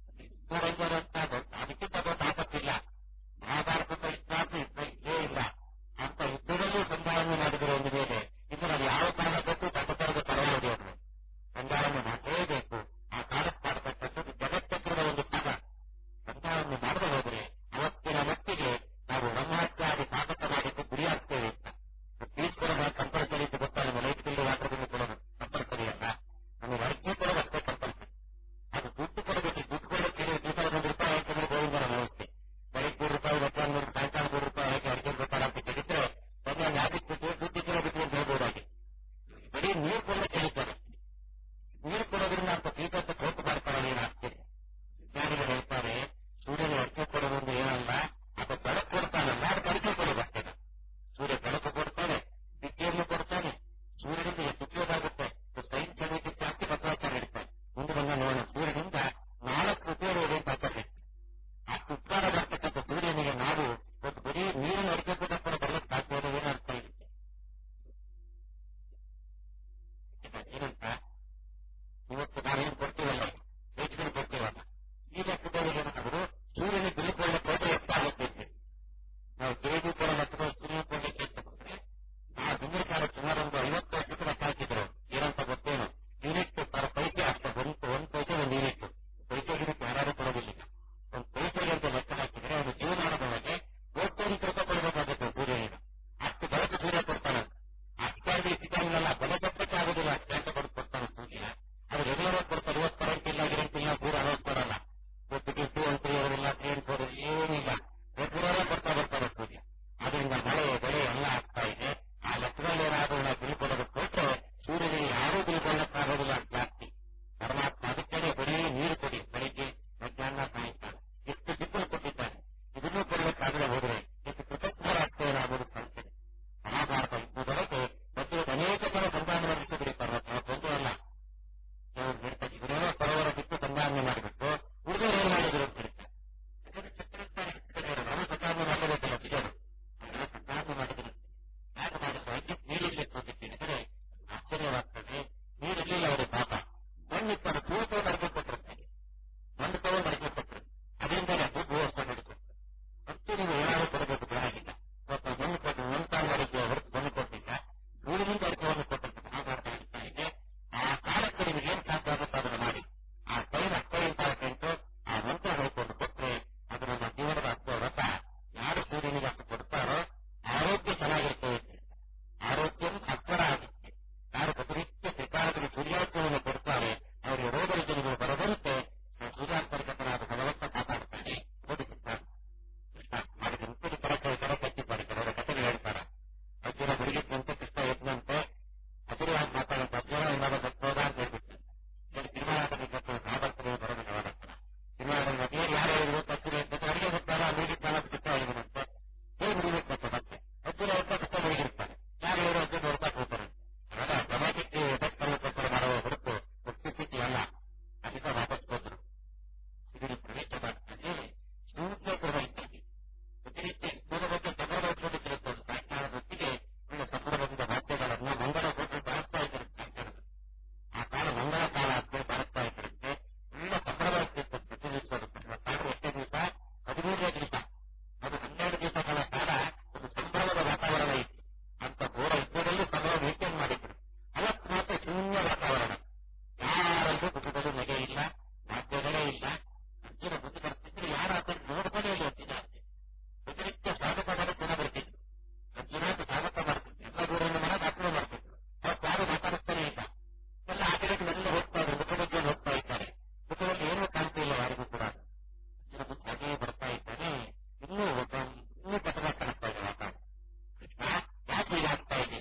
ರಂಜನ ಅಂತ ಅದಕ್ಕಿಂತ ದೊಡ್ಡ ಆಪತ್ತಿಲ್ಲ. ಮಹಾಭಾರತದ ಇಷ್ಟಾರ್ಥಿ ಇದ್ದೇ ಇಲ್ಲ ಅಂತ ಯುದ್ಧದಲ್ಲೂ ಸಂಧಾರಣೆ ಮಾಡಿದರೆ ಒಂದು ಮೇಲೆ ಇದರಲ್ಲಿ ಯಾವ ಕಾರಣ ಕೊಟ್ಟು ತಪ್ಪತರದ ಪರವಾಡಿಯೋದು ಸಂಧಾರಣೆ ಮಾಡಲೇಬೇಕು. ಆ ಕಾಲಕ್ಕೆ ಮಾಡತಕ್ಕಂಥದ್ದು ಜಗತ್ತಕ್ಕಿರುವ ಒಂದು ಭಾಗ. ಸಂಧಾರಣೆ ಮಾಡದೆ ಹೋದರೆ ಅವತ್ತಿನ ಮಟ್ಟಿಗೆ ನಾವು ಬ್ರಹ್ಮಹತ್ಯಾದಿ ಪಾಪಕ ಮಾಡಿದ್ದು ಗುರಿಯಾಗ್ತೇವೆ ಅಂತ. ಈಶ್ವರ ಕಂಪಲ್ಸರಿ ಅಂತ ಗೊತ್ತಾ, ನಮ್ಮ ಲೈಟ್ ಬಿಲ್ ವಾಟರ್ ಬಿಲ್ ಕೊಡೋದು ಕಂಪಲ್ಸರಿ ಅಲ್ಲ, ನಮಗೆ ಅರ್ಜಿ ಕೊಡೋದು ಅಷ್ಟೇ ಕಂಪಲ್ಸರಿ. ಅದು ದುಡ್ಡು ಕೊಡಬೇಕು, ದುಡ್ಡು ಕೊಡೋಕೆ ದಿವಸ ಒಂದು ರೂಪಾಯಿ ಹಾಕಿದ್ರೆ ಗೋವಿಂದರ ವ್ಯವಸ್ಥೆ. ಬೆಳಗ್ಗೆ ಮೂರು ರೂಪಾಯಿ, ಮಧ್ಯಾಹ್ನ ಮೂರು, ಸಾಯಂಕಾಲ ಮೂರು ರೂಪಾಯಿ ಹಾಕಿ ಅಡಿಕೆ ಗೊತ್ತಾರ ಅಂತ ಕೇಳಿದ್ರೆ ಸರಿಯಾಗಿ ಹಾಕಿಬಿಟ್ಟು ದುಡ್ಡು ಕಿಲೋ ಬಿಟ್ಟು ಅಂತ ಹೇಳ್ಬೋದಾಗಿ ಬರೀ ನೀರು ಕೊಡೋಕೆ ಹೇಳ್ತಾರೆ. ನೀರು ಸಂಪಾದನೆ ಮಾಡಿಬಿಟ್ಟು ಉಳಿದವರು ಏನ್ ಮಾಡಿದ್ರು ಅಂತ ಹೇಳ್ತಾರೆ. ನಾವು ಸಂಪಾದನೆ ಮಾಡಲೇಬೇಕಲ್ಲ ಬಿಜೆಪಿ ಅದೆಲ್ಲ ಸಂಪಾದನೆ ಮಾಡಿದ್ರು. ಯಾಕೆ ಮಾಡಿದ್ರು? ವೈದ್ಯಕ್ಕೆ ನೀರಿರ್ಲಿಕ್ಕೆ ಅಂತ ಕೇಳಿದರೆ ಆಶ್ಚರ್ಯವಾಗ್ತದೆ. ನೀರಿರ್ಲಿಲ್ಲ ಅವರು ಪಾಪ ಮಣ್ಣಿಪ್ಪರ ಪೂರ ತಗೊಂಡು ಅಡಿಕೆ ಕೊಟ್ಟಿರ್ತಾರೆ. ಮಣ್ಣು ತಗೊಂಡು ಅಡಿಕೆ ಕೊಟ್ಟರು. ಅದರಿಂದಲೇ ಅದು ಭೂವಸ್ತು ಮಾಡಿಕೊಟ್ರು. ಮತ್ತು ನೀವು ಏನಾದರೂ ಕೊಡಬೇಕು ಬೇಕಾಗಿಲ್ಲ. ಇವತ್ತು ಮಣ್ಣು ಕೊಟ್ಟು ಒಂದು ಕಾಲ ಮಾಡಿದ್ದೆ ಹೊರತು ಮಣ್ಣು ಕೊಟ್ಟಿಲ್ಲ. ಧೂಳಿನಿಂದ ಅಡಿಕೆಯನ್ನು ಕೊಟ್ಟಿರ್ತಾರೆ. ಆ ಮಾಡ್ತಾ ಇರ್ತಾ ಇದೆ. ಆ ಕಾಲಕ್ಕೆ ನಿಮಗೆ ಏನ್ ಸಾಧ್ಯ ಆಗುತ್ತೆ ಅದನ್ನು ಮಾಡಿ. ಆ ಕೈನ ಕೈನ ತಾಳ್ಕೊಂಡು ಆ ಮಂತ್ರ ಹೇಳ್ಕೊಂಡು ಕೊಟ್ಟರೆ ಅದು ನಮ್ಮ ಜೀವನದ ಹತ್ತು ವ್ರತ. ಯಾರು ಸೂರ್ಯನಿಗೆ ಅಷ್ಟು ಕೊಡ್ತಾರೋ ಆರೋಗ್ಯ ಚೆನ್ನಾಗಿರ್ತದೆ. ಆರೋಗ್ಯ ಅಸ್ತರ ಆಗುತ್ತೆ. ಯಾರು ಪ್ರತಿನಿತ್ಯ ಬೇಕಾದರೆ ಸೂರ್ಯಾರ್ಪಣೆಯನ್ನು ಕೊಡ್ತಾರೆ ಅವರಿಗೆ ರೋಗ ರುಜಿನಗಳು ಬರಬರುತ್ತೆ. ಸೂರ್ಯಾರ್ಪಣಕನಾದ ಭಗವಂತ ಕಾಪಾಡ್ತಾನೆ. ನೋಡಿ ಸಿಗ್ತಾರೆ ಮಾಡಿದ ಇಂಪಡಿ ಕರಕ ಕರ ಕಟ್ಟಿ ಮಾಡಿದ್ದಾರೆ. ಅವರ ಕಥೆಗಳು ಹೇಳ್ತಾರ. ಅರ್ಜುನ ಮುಡಿಗಿದ್ದಂತೆ ಕೃಷ್ಣ ಎದ್ದಂತೆ ಹಸಿರುವಾಗಿ ಮಾತಾಡುವಂತ ಅರ್ಜುನ ಇವಾಗ ಹೋದ ಅಂತ ಹೇಳ್ಬಿಟ್ಟು ಸಿನಿಮಾದಲ್ಲಿ ಸಾಮರ್ಥ್ಯ ಬರೋದು ನವರತ್ನ ಸಿನಿಮಾದಲ್ಲಿ ಮದುವೆಯಲ್ಲಿ ಯಾರು ಹೇಳಿದ್ರು ತಪ್ಪಿದೆ ಅಂತ ಅಡಿಗೆ ಗೊತ್ತಾರ ಮುಗಿತಾನ ಕೃಷ್ಣ ಹೇಳಿದಂತೆ ಹೇಳಿ ಮುಡಿಬೇಕು ಮತ್ತೆ ಮತ್ತೆ ಅರ್ಜುನ ಹೊತ್ತ ಕೃಷ್ಣ ಮುಗಿರ್ತಾನೆ. ಯಾರು ಹೇಳಿದ್ರು ಅರ್ಜುನ ಹೊರತಾ ಹೋಗ್ತಾರೆ. ಅದ ಡ್ರಾಮಾಟಿಕ್ ಎಫೆಕ್ಟ್ ಮಾಡುವ ಹೊರತು ಸ್ಥಿತಿ ಅಲ್ಲ. ಅದರಿಂದ ವಾಪಸ್ ಹೋದ್ರು. ಇದನ್ನು ಪ್ರವೇಶ ಮಾಡ್ತಾನೆ. ಸೂಕ್ಷ್ಮ ಕೊಡಬೇಕಾಗಿ ಪ್ರತಿನಿತ್ಯ ಪೂರ್ವಕ್ಕೆ ಸಂಬಳ ಇಟ್ಕೊಂಡಿದ್ದರೆ ಸಾಯಂಕಾಲದ ಹೊತ್ತಿಗೆ ಒಳ್ಳೆ ಸಂಬಳದಿಂದ ವಾದ್ಯಗಳನ್ನು ಮಂಗಳ ಕೊಟ್ಟು ಬಳಸ್ತಾ ಇದ್ದಾರೆ ಸಾಯಂಕಾಲದ. ಆ ಕಾಲ ಮಂಗಳ ಕಾಲ ಅಂತ ಬಳಸ್ತಾ ಇದ್ದರಂತೆ. ಒಳ್ಳೆ ಸಂಬಳವಾಗ್ತಿತ್ತು ಪ್ರತಿ ದಿವಸ. ಕಾಲ ಎಷ್ಟೇ ದಿವಸ? ಹದಿಮೂರನೇ ದಿವಸ. ಅದು ಹನ್ನೆರಡು ದಿವಸಗಳ ಕಾಲ ಒಂದು ಸಂಭ್ರಮದ ವಾತಾವರಣ ಇತ್ತು. ಅಂತ ಘೋರ ಯುದ್ಧದಲ್ಲಿ ಸಂಭ್ರಮ ಮೇಂಟೈನ್ ಮಾಡಿದ್ರು. ಅವತ್ತು ಮಾತ್ರ ಶೂನ್ಯ ವಾತಾವರಣ. ಯಾರಲ್ಲೂ ಕುಟುಂಬದಲ್ಲಿ ನೆಗೆ ಇಲ್ಲ, ವಾದ್ಯಗಳೇ ಇಲ್ಲ. ಅರ್ಜುನ ಮುಂದೆ ಬರ್ತಿದ್ರು. ಯಾರಾದ್ರೂ ನೋಡ್ತಾನೆ ಇಲ್ಲ ಹೊತ್ತಿನ ಅಷ್ಟೇ. ಪ್ರತಿನಿತ್ಯ ಸ್ವಾಗತ ಮಾಡಿ ಪುನಃ ಬರ್ತಿದ್ರು. ಅರ್ಜುನ ಸ್ವಾಗತ ಮಾಡ್ತಿದ್ರು. ಎಲ್ಲ ದೂರನ್ನು ಮಾಡೋದು ಅರ್ಜುನ ಮಾಡ್ತಿದ್ರು. ಅವತ್ತು ಯಾರು ಮಾತಾಡಿಸ್ತಾನೆ ಇಲ್ಲ. ಎಲ್ಲ ಆ ಕಡೆಗೆ ಎಲ್ಲ ಹೋಗ್ತಾ ಇದ್ರು. ಮುಖಮುಖ ಹೋಗ್ತಾ ಇದ್ದಾರೆ. ಮುಖದಲ್ಲಿ ಏನೂ ಕಾಣ್ತಾ ಇಲ್ಲ ಯಾರಿಗೂ ಕೂಡ. ಅರ್ಜುನ ಮುಂದೆ ಹಾಗೆಯೇ ಬರ್ತಾ ಇದ್ದಾನೆ. ಇನ್ನೂ ಇನ್ನೂ ಕಟಕ ಕಾಣಿಸ್ತಾ ಇದೆ ವಾತಾವರಣ. ಕೃಷ್ಣ ಯಾಕೆ ಹೀಗಾಗ್ತಾ ಇದೆ?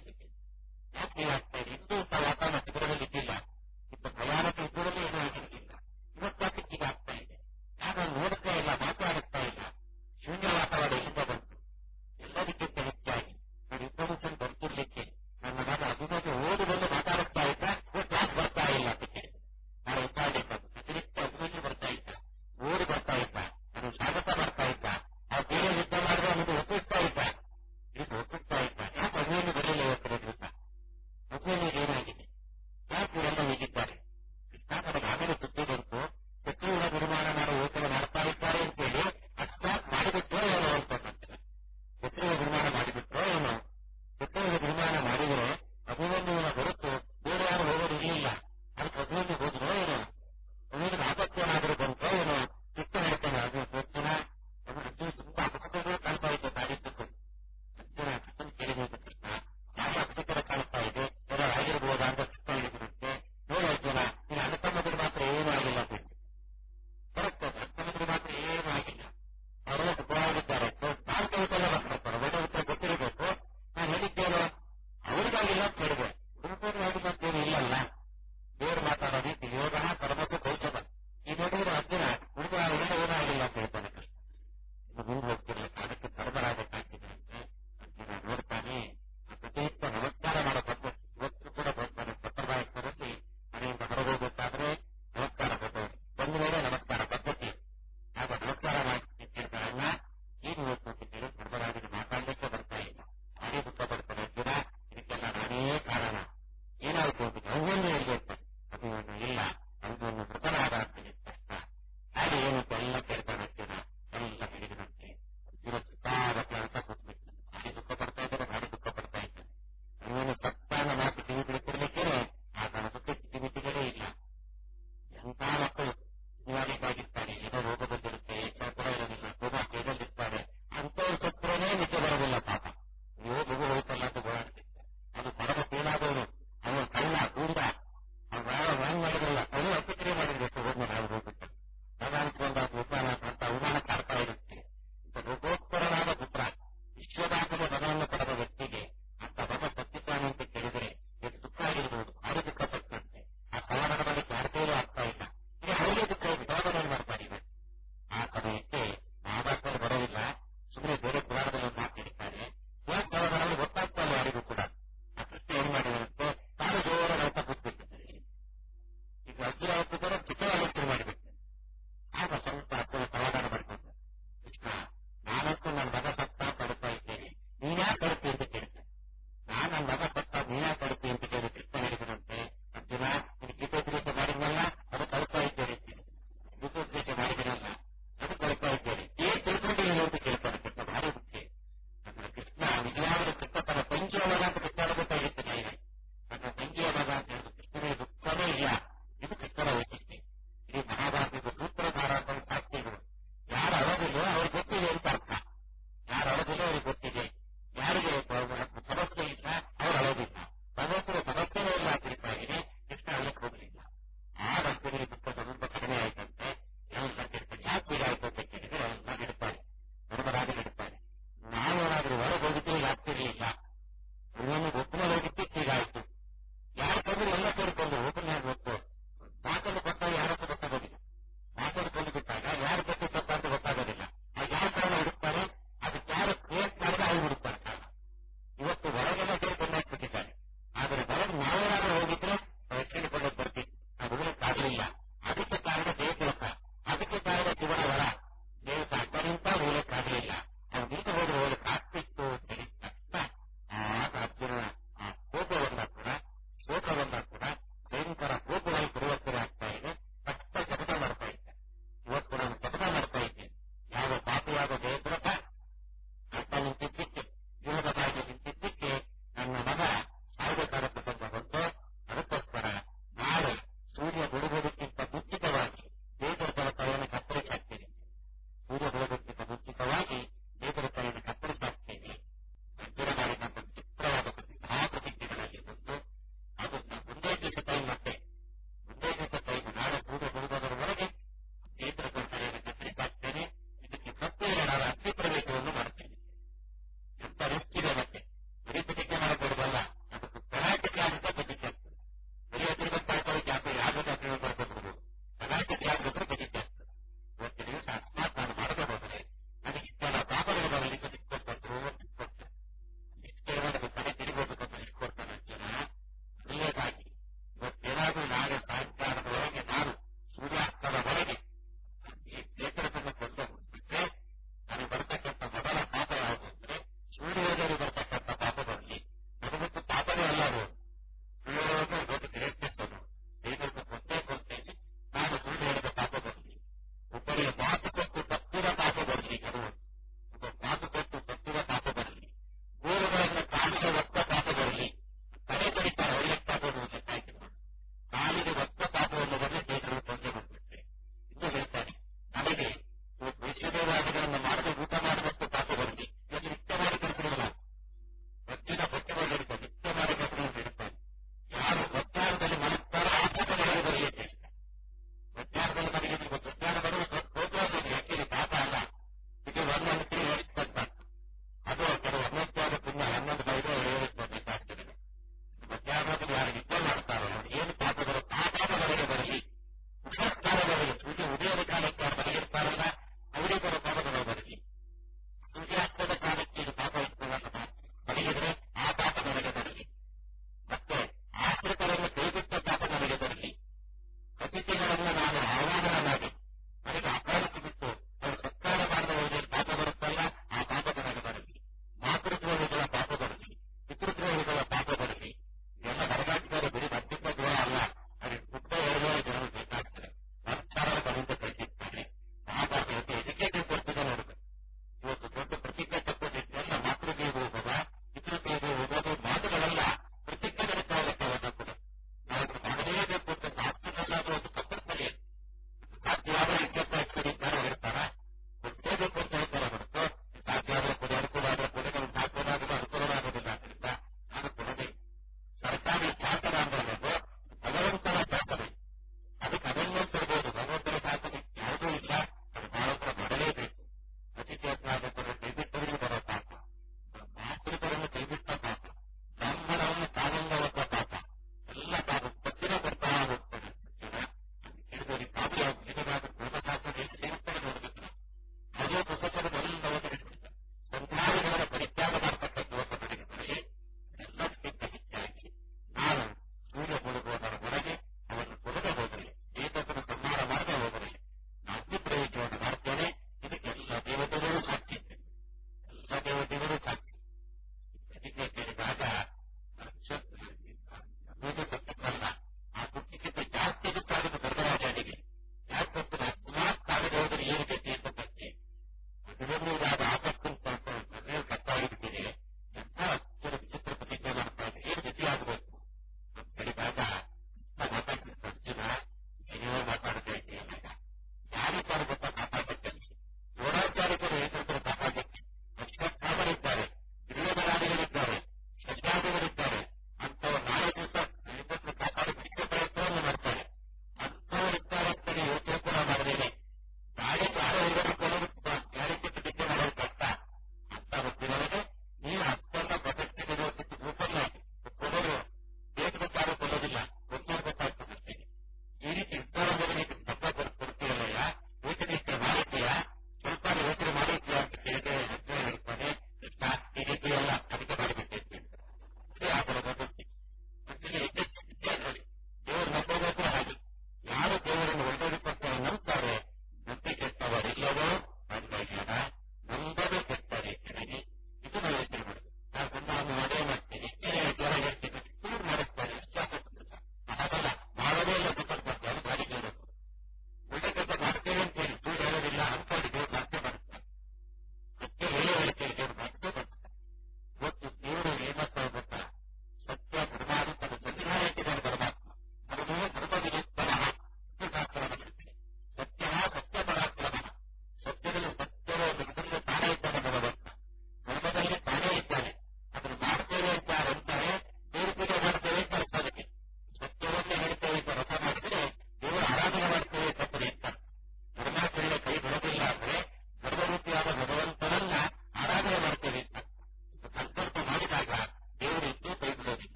ಯಾಕೆ ಹೀಗಾಗ್ತಾ ಇದೆ? ಇನ್ನೂ ಇಂಥ ವಾತಾವರಣ ಶಿಬಿರದಲ್ಲಿ ಇದ್ದಿಲ್ಲ. ಇಂಥ ಭಯಾನಕ ಯುದ್ಧದಲ್ಲಿ ಏನೂ ಆಗಿರಲಿಲ್ಲ. ಇವತ್ತಾಕೆ ಹೀಗಾಗ್ತಾ ಇದೆ? ಯಾರು ನೋಡ್ತಾ ಇಲ್ಲ, ಮಾತಾಡಿಸ್ತಾ ಇಲ್ಲ. ಶೂನ್ಯ ವಾತಾವರಣ ಎಲ್ಲಿಂದ ಬಂತು? ಎಲ್ಲದಕ್ಕಿಂತ ಹೆಚ್ಚಾಗಿ ನಾನು ಇನ್ಫಾರ್ಮೇಶನ್ ಬರ್ತಿರ್ಲಿಕ್ಕೆ ನನ್ನ ಮಗ ಅಭಿಮಾನಿ ಓದಿ ಬಂದು ಮಾತಾಡಿಸ್ತಾ ಇದ್ದ. ಇವತ್ತು ಯಾಕೆ ಬರ್ತಾ ಇಲ್ಲ ಅಂತ ಕೇಳಿದೆ. ನಾನು ಉತ್ತಾಡಬೇಕಾದ್ರು. ಪ್ರತಿನಿತ್ಯ ಅಭಿಮಾನಿ ಬರ್ತಾ ಇದ್ದ, ಓಡಿ ಬರ್ತಾ ಇದ್ದ, ನಾನು ಸ್ವಾಗತ ಮಾಡ್ತಾ ಇದ್ದ. ಆ ಬೇರೆ ಯುದ್ಧ ಮಾಡಿದ್ರೆ ಅವನಿಗೆ ಒಪ್ಪಿಸ್ತಾ ಇದ್ದ. ಇದು ಒಪ್ಪಿಸ್ತಾ ಇದ್ದ. ಯಾಕೆ ಅಭಿಮಾನಿ ಬರಲಿಲ್ಲ ಇವತ್ತಿನ ದಿವಸ? ಅಭಿಮಾನಿಗೆ ಏನಾಗಿದೆ? ಯಾಕೆ ಇವರೆಲ್ಲ ಹೀಗಿದ್ದಾರೆ? ಕೃಷ್ಣ ನನಗೆ ಆಮೇಲೆ ಸುದ್ದಿ ಬಂತು. ಶತ್ರುವಿನ ನಿರ್ಮಾಣ ಮಾಡೋ ಯೋಚನೆ ಮಾಡ್ತಾ ಇದ್ದಾರೆ ಅಂತೇಳಿ ಅಕಸ್ಮಾತ್ ಮಾಡಿಬಿಟ್ರೋ ಏನೋ ಅಂತ ಮಾಡ್ತಾರೆ. ಶತ್ರುವಿನ ನಿರ್ಮಾಣ ಮಾಡಿಬಿಟ್ರೋ ಏನೋ. ಶತ್ರುವಿನ ನಿರ್ಮಾಣ ಮಾಡಿದ್ರೆ ಅಭಿಮನ್ಯುವಿನ ಹೊರತು ಬೇರೆ ಯಾರು ಹೋಗೋದು ಇರಲಿಲ್ಲ. ಅದಕ್ಕೆ ಅಭಿಮನ್ಯು ಹೋದ್ರೋ ಏನೋ. ಅಭಿಮನ್ಯು ಆಪತ್ತೇನಾದರೂ ಬಂತೋ ಏನೋ. ಕೃಷ್ಣ ಹೇಳ್ತಾನೆ ಅದು ಯೋಚನ ಅದು ಅರ್ಜುನ ತುಂಬಾ ಅಪಕಟಗಳು ಕಾಣ್ತಾ ಇದ್ದ ತಾಡಿದ್ದಕ್ಕೂ. ಅರ್ಜುನ ಕೃಷ್ಣ ಕೇಳಿದ ಕೃಷ್ಣ ಯಾಕೆ ಅಪಕಟ ಕಾಣ್ತಾ ಇದೆ? ಏನೋ ಆಗಿರ್ಬೋದಾ ಅಂತ ಕೃಷ್ಣ ಹೇಳಿದ್ರಂತೆ. ನೋಡು ಅರ್ಜುನ ನೀನು ಅಣ್ಣ ತಮ್ಮದ್ರು ಮಾತ್ರ ಏನೂ ಆಗಿಲ್ಲ ಅಂತ ಹೇಳಿ. ಕರೆಕ್ಟ್ ಅಣ್ಣ ತಮ್ಮದ್ರು ಮಾತ್ರ ಏನೂ ಆಗಿಲ್ಲ. ಅವರೆಲ್ಲ ಸುಖವಾಗಿದ್ದಾರೆ. ನಾನು ಕವಿತೆಲ್ಲ ಮಾತಾಡ್ತಾರೆ. ಒಳ್ಳೆ ಉತ್ತರ ಗೊತ್ತಿರಬೇಕು. ನಾನು ಹೇಳಿದ್ದೇನೋ ಅವ್ರಿಗಾಗಿಲ್ಲ ಅಂತ ಹೇಳಿದೆ. ಹುಡುಗರು ಹೇಳಿದ ಅಂತೇನು ಇಲ್ಲಲ್ಲ. ದೇವರು ಮಾತಾಡೋ ರೀತಿ ಯೋಗ ಕರ್ಮಕ್ಕೆ ಕೌಶಲ. ಈ ನೋಡಿದ್ರೆ ಅರ್ಜುನ ಹುಡುಗ ಎಲ್ಲ ಏನೂ ಆಗಿಲ್ಲ ಅಂತ ಹೇಳ್ತಾನೆ ಕೃಷ್ಣ. ಇದು ಮುಂದೆ ಹೋಗ್ತಿರ್ಲಿಲ್ಲ. ಅದಕ್ಕೆ ಧರ್ಮರಾಜಕ್ಕಾಗ್ತಿದೆ ಅಂದ್ರೆ ಅರ್ಜುನ ನೋಡ್ತಾನೆ. ಪ್ರತಿನಿತ್ಯ ನಮಸ್ಕಾರ ಮಾಡೋ ಪದ್ಧತಿ ಇವತ್ತು ಕೂಡ ಬರ್ತಾನೆ. ಪತ್ರನಾಯಕರಲ್ಲಿ ಮನೆಯಿಂದ ಹೊರಗೋಗ್ಬೇಕಾದ್ರೆ ನಮಸ್ಕಾರ ಪದ್ಧತಿ ಬಂದ ಮೇಲೆ ನಮಸ್ಕಾರ ಪದ್ಧತಿ. ಆಗ ನಮಸ್ಕಾರ ಮಾಡ್ತಿರ್ತಾರೆ. ಅಣ್ಣ ಏನು ಇವತ್ತು ಹೋಗ್ತಿದ್ದೇನೆ ಧರ್ಮರಾಜನ ಮಾತಾಡಲಿಕ್ಕೆ ಬರ್ತಾ ಇಲ್ಲ. ಭಾರಿ ದುಃಖ ಪಡ್ತಾನೆ ಅರ್ಜುನ. ಇದಕ್ಕೆಲ್ಲ ನಾನೇ ಕಾರಣ. ಏನಾಯ್ತು ಅಂತ ಅಭಿಮನ್ಯು ಹೇಳಿರ್ತಾನೆ. ಅಭಿಮನ್ಯು ಇಲ್ಲ, ಅಭಿಮನ್ಯು ಮೃತನಾದ ಅಂತ ಹೇಳ್ತಾ ಹಾಗೆ ಏನಂತ ಎಲ್ಲ ಕೇಳ್ತಾನೆ ಅರ್ಜುನ. ಎಲ್ಲ ಹೇಳಿದಂತೆ ಅರ್ಜುನ ಸುತ್ತಾಗತ್ತೆ ಅಂತ ಕೂತ್ಬಿಡ್ತಾನೆ. ಭಾರಿ ದುಃಖ ಪಡ್ತಾ ಇದ್ದಾರೆ, ಭಾರಿ ದುಃಖ ಪಡ್ತಾ ಇದ್ದಾನೆ. ಅಭಿಮನ್ಯು ಸತ್ತಾನ ಮಾತು ಕಿವಿ ಬಿಡುತ್ತಿರ್ಲಿಕ್ಕೆ ಆ ತನ್ನ ಸುತ್ತ ಕಿವಿಮಿತಿಗಳೇ ಇಲ್ಲ. ಎಂಥ ಮಕ್ಕಳು ಇವಾಗ ಬಾಧೆ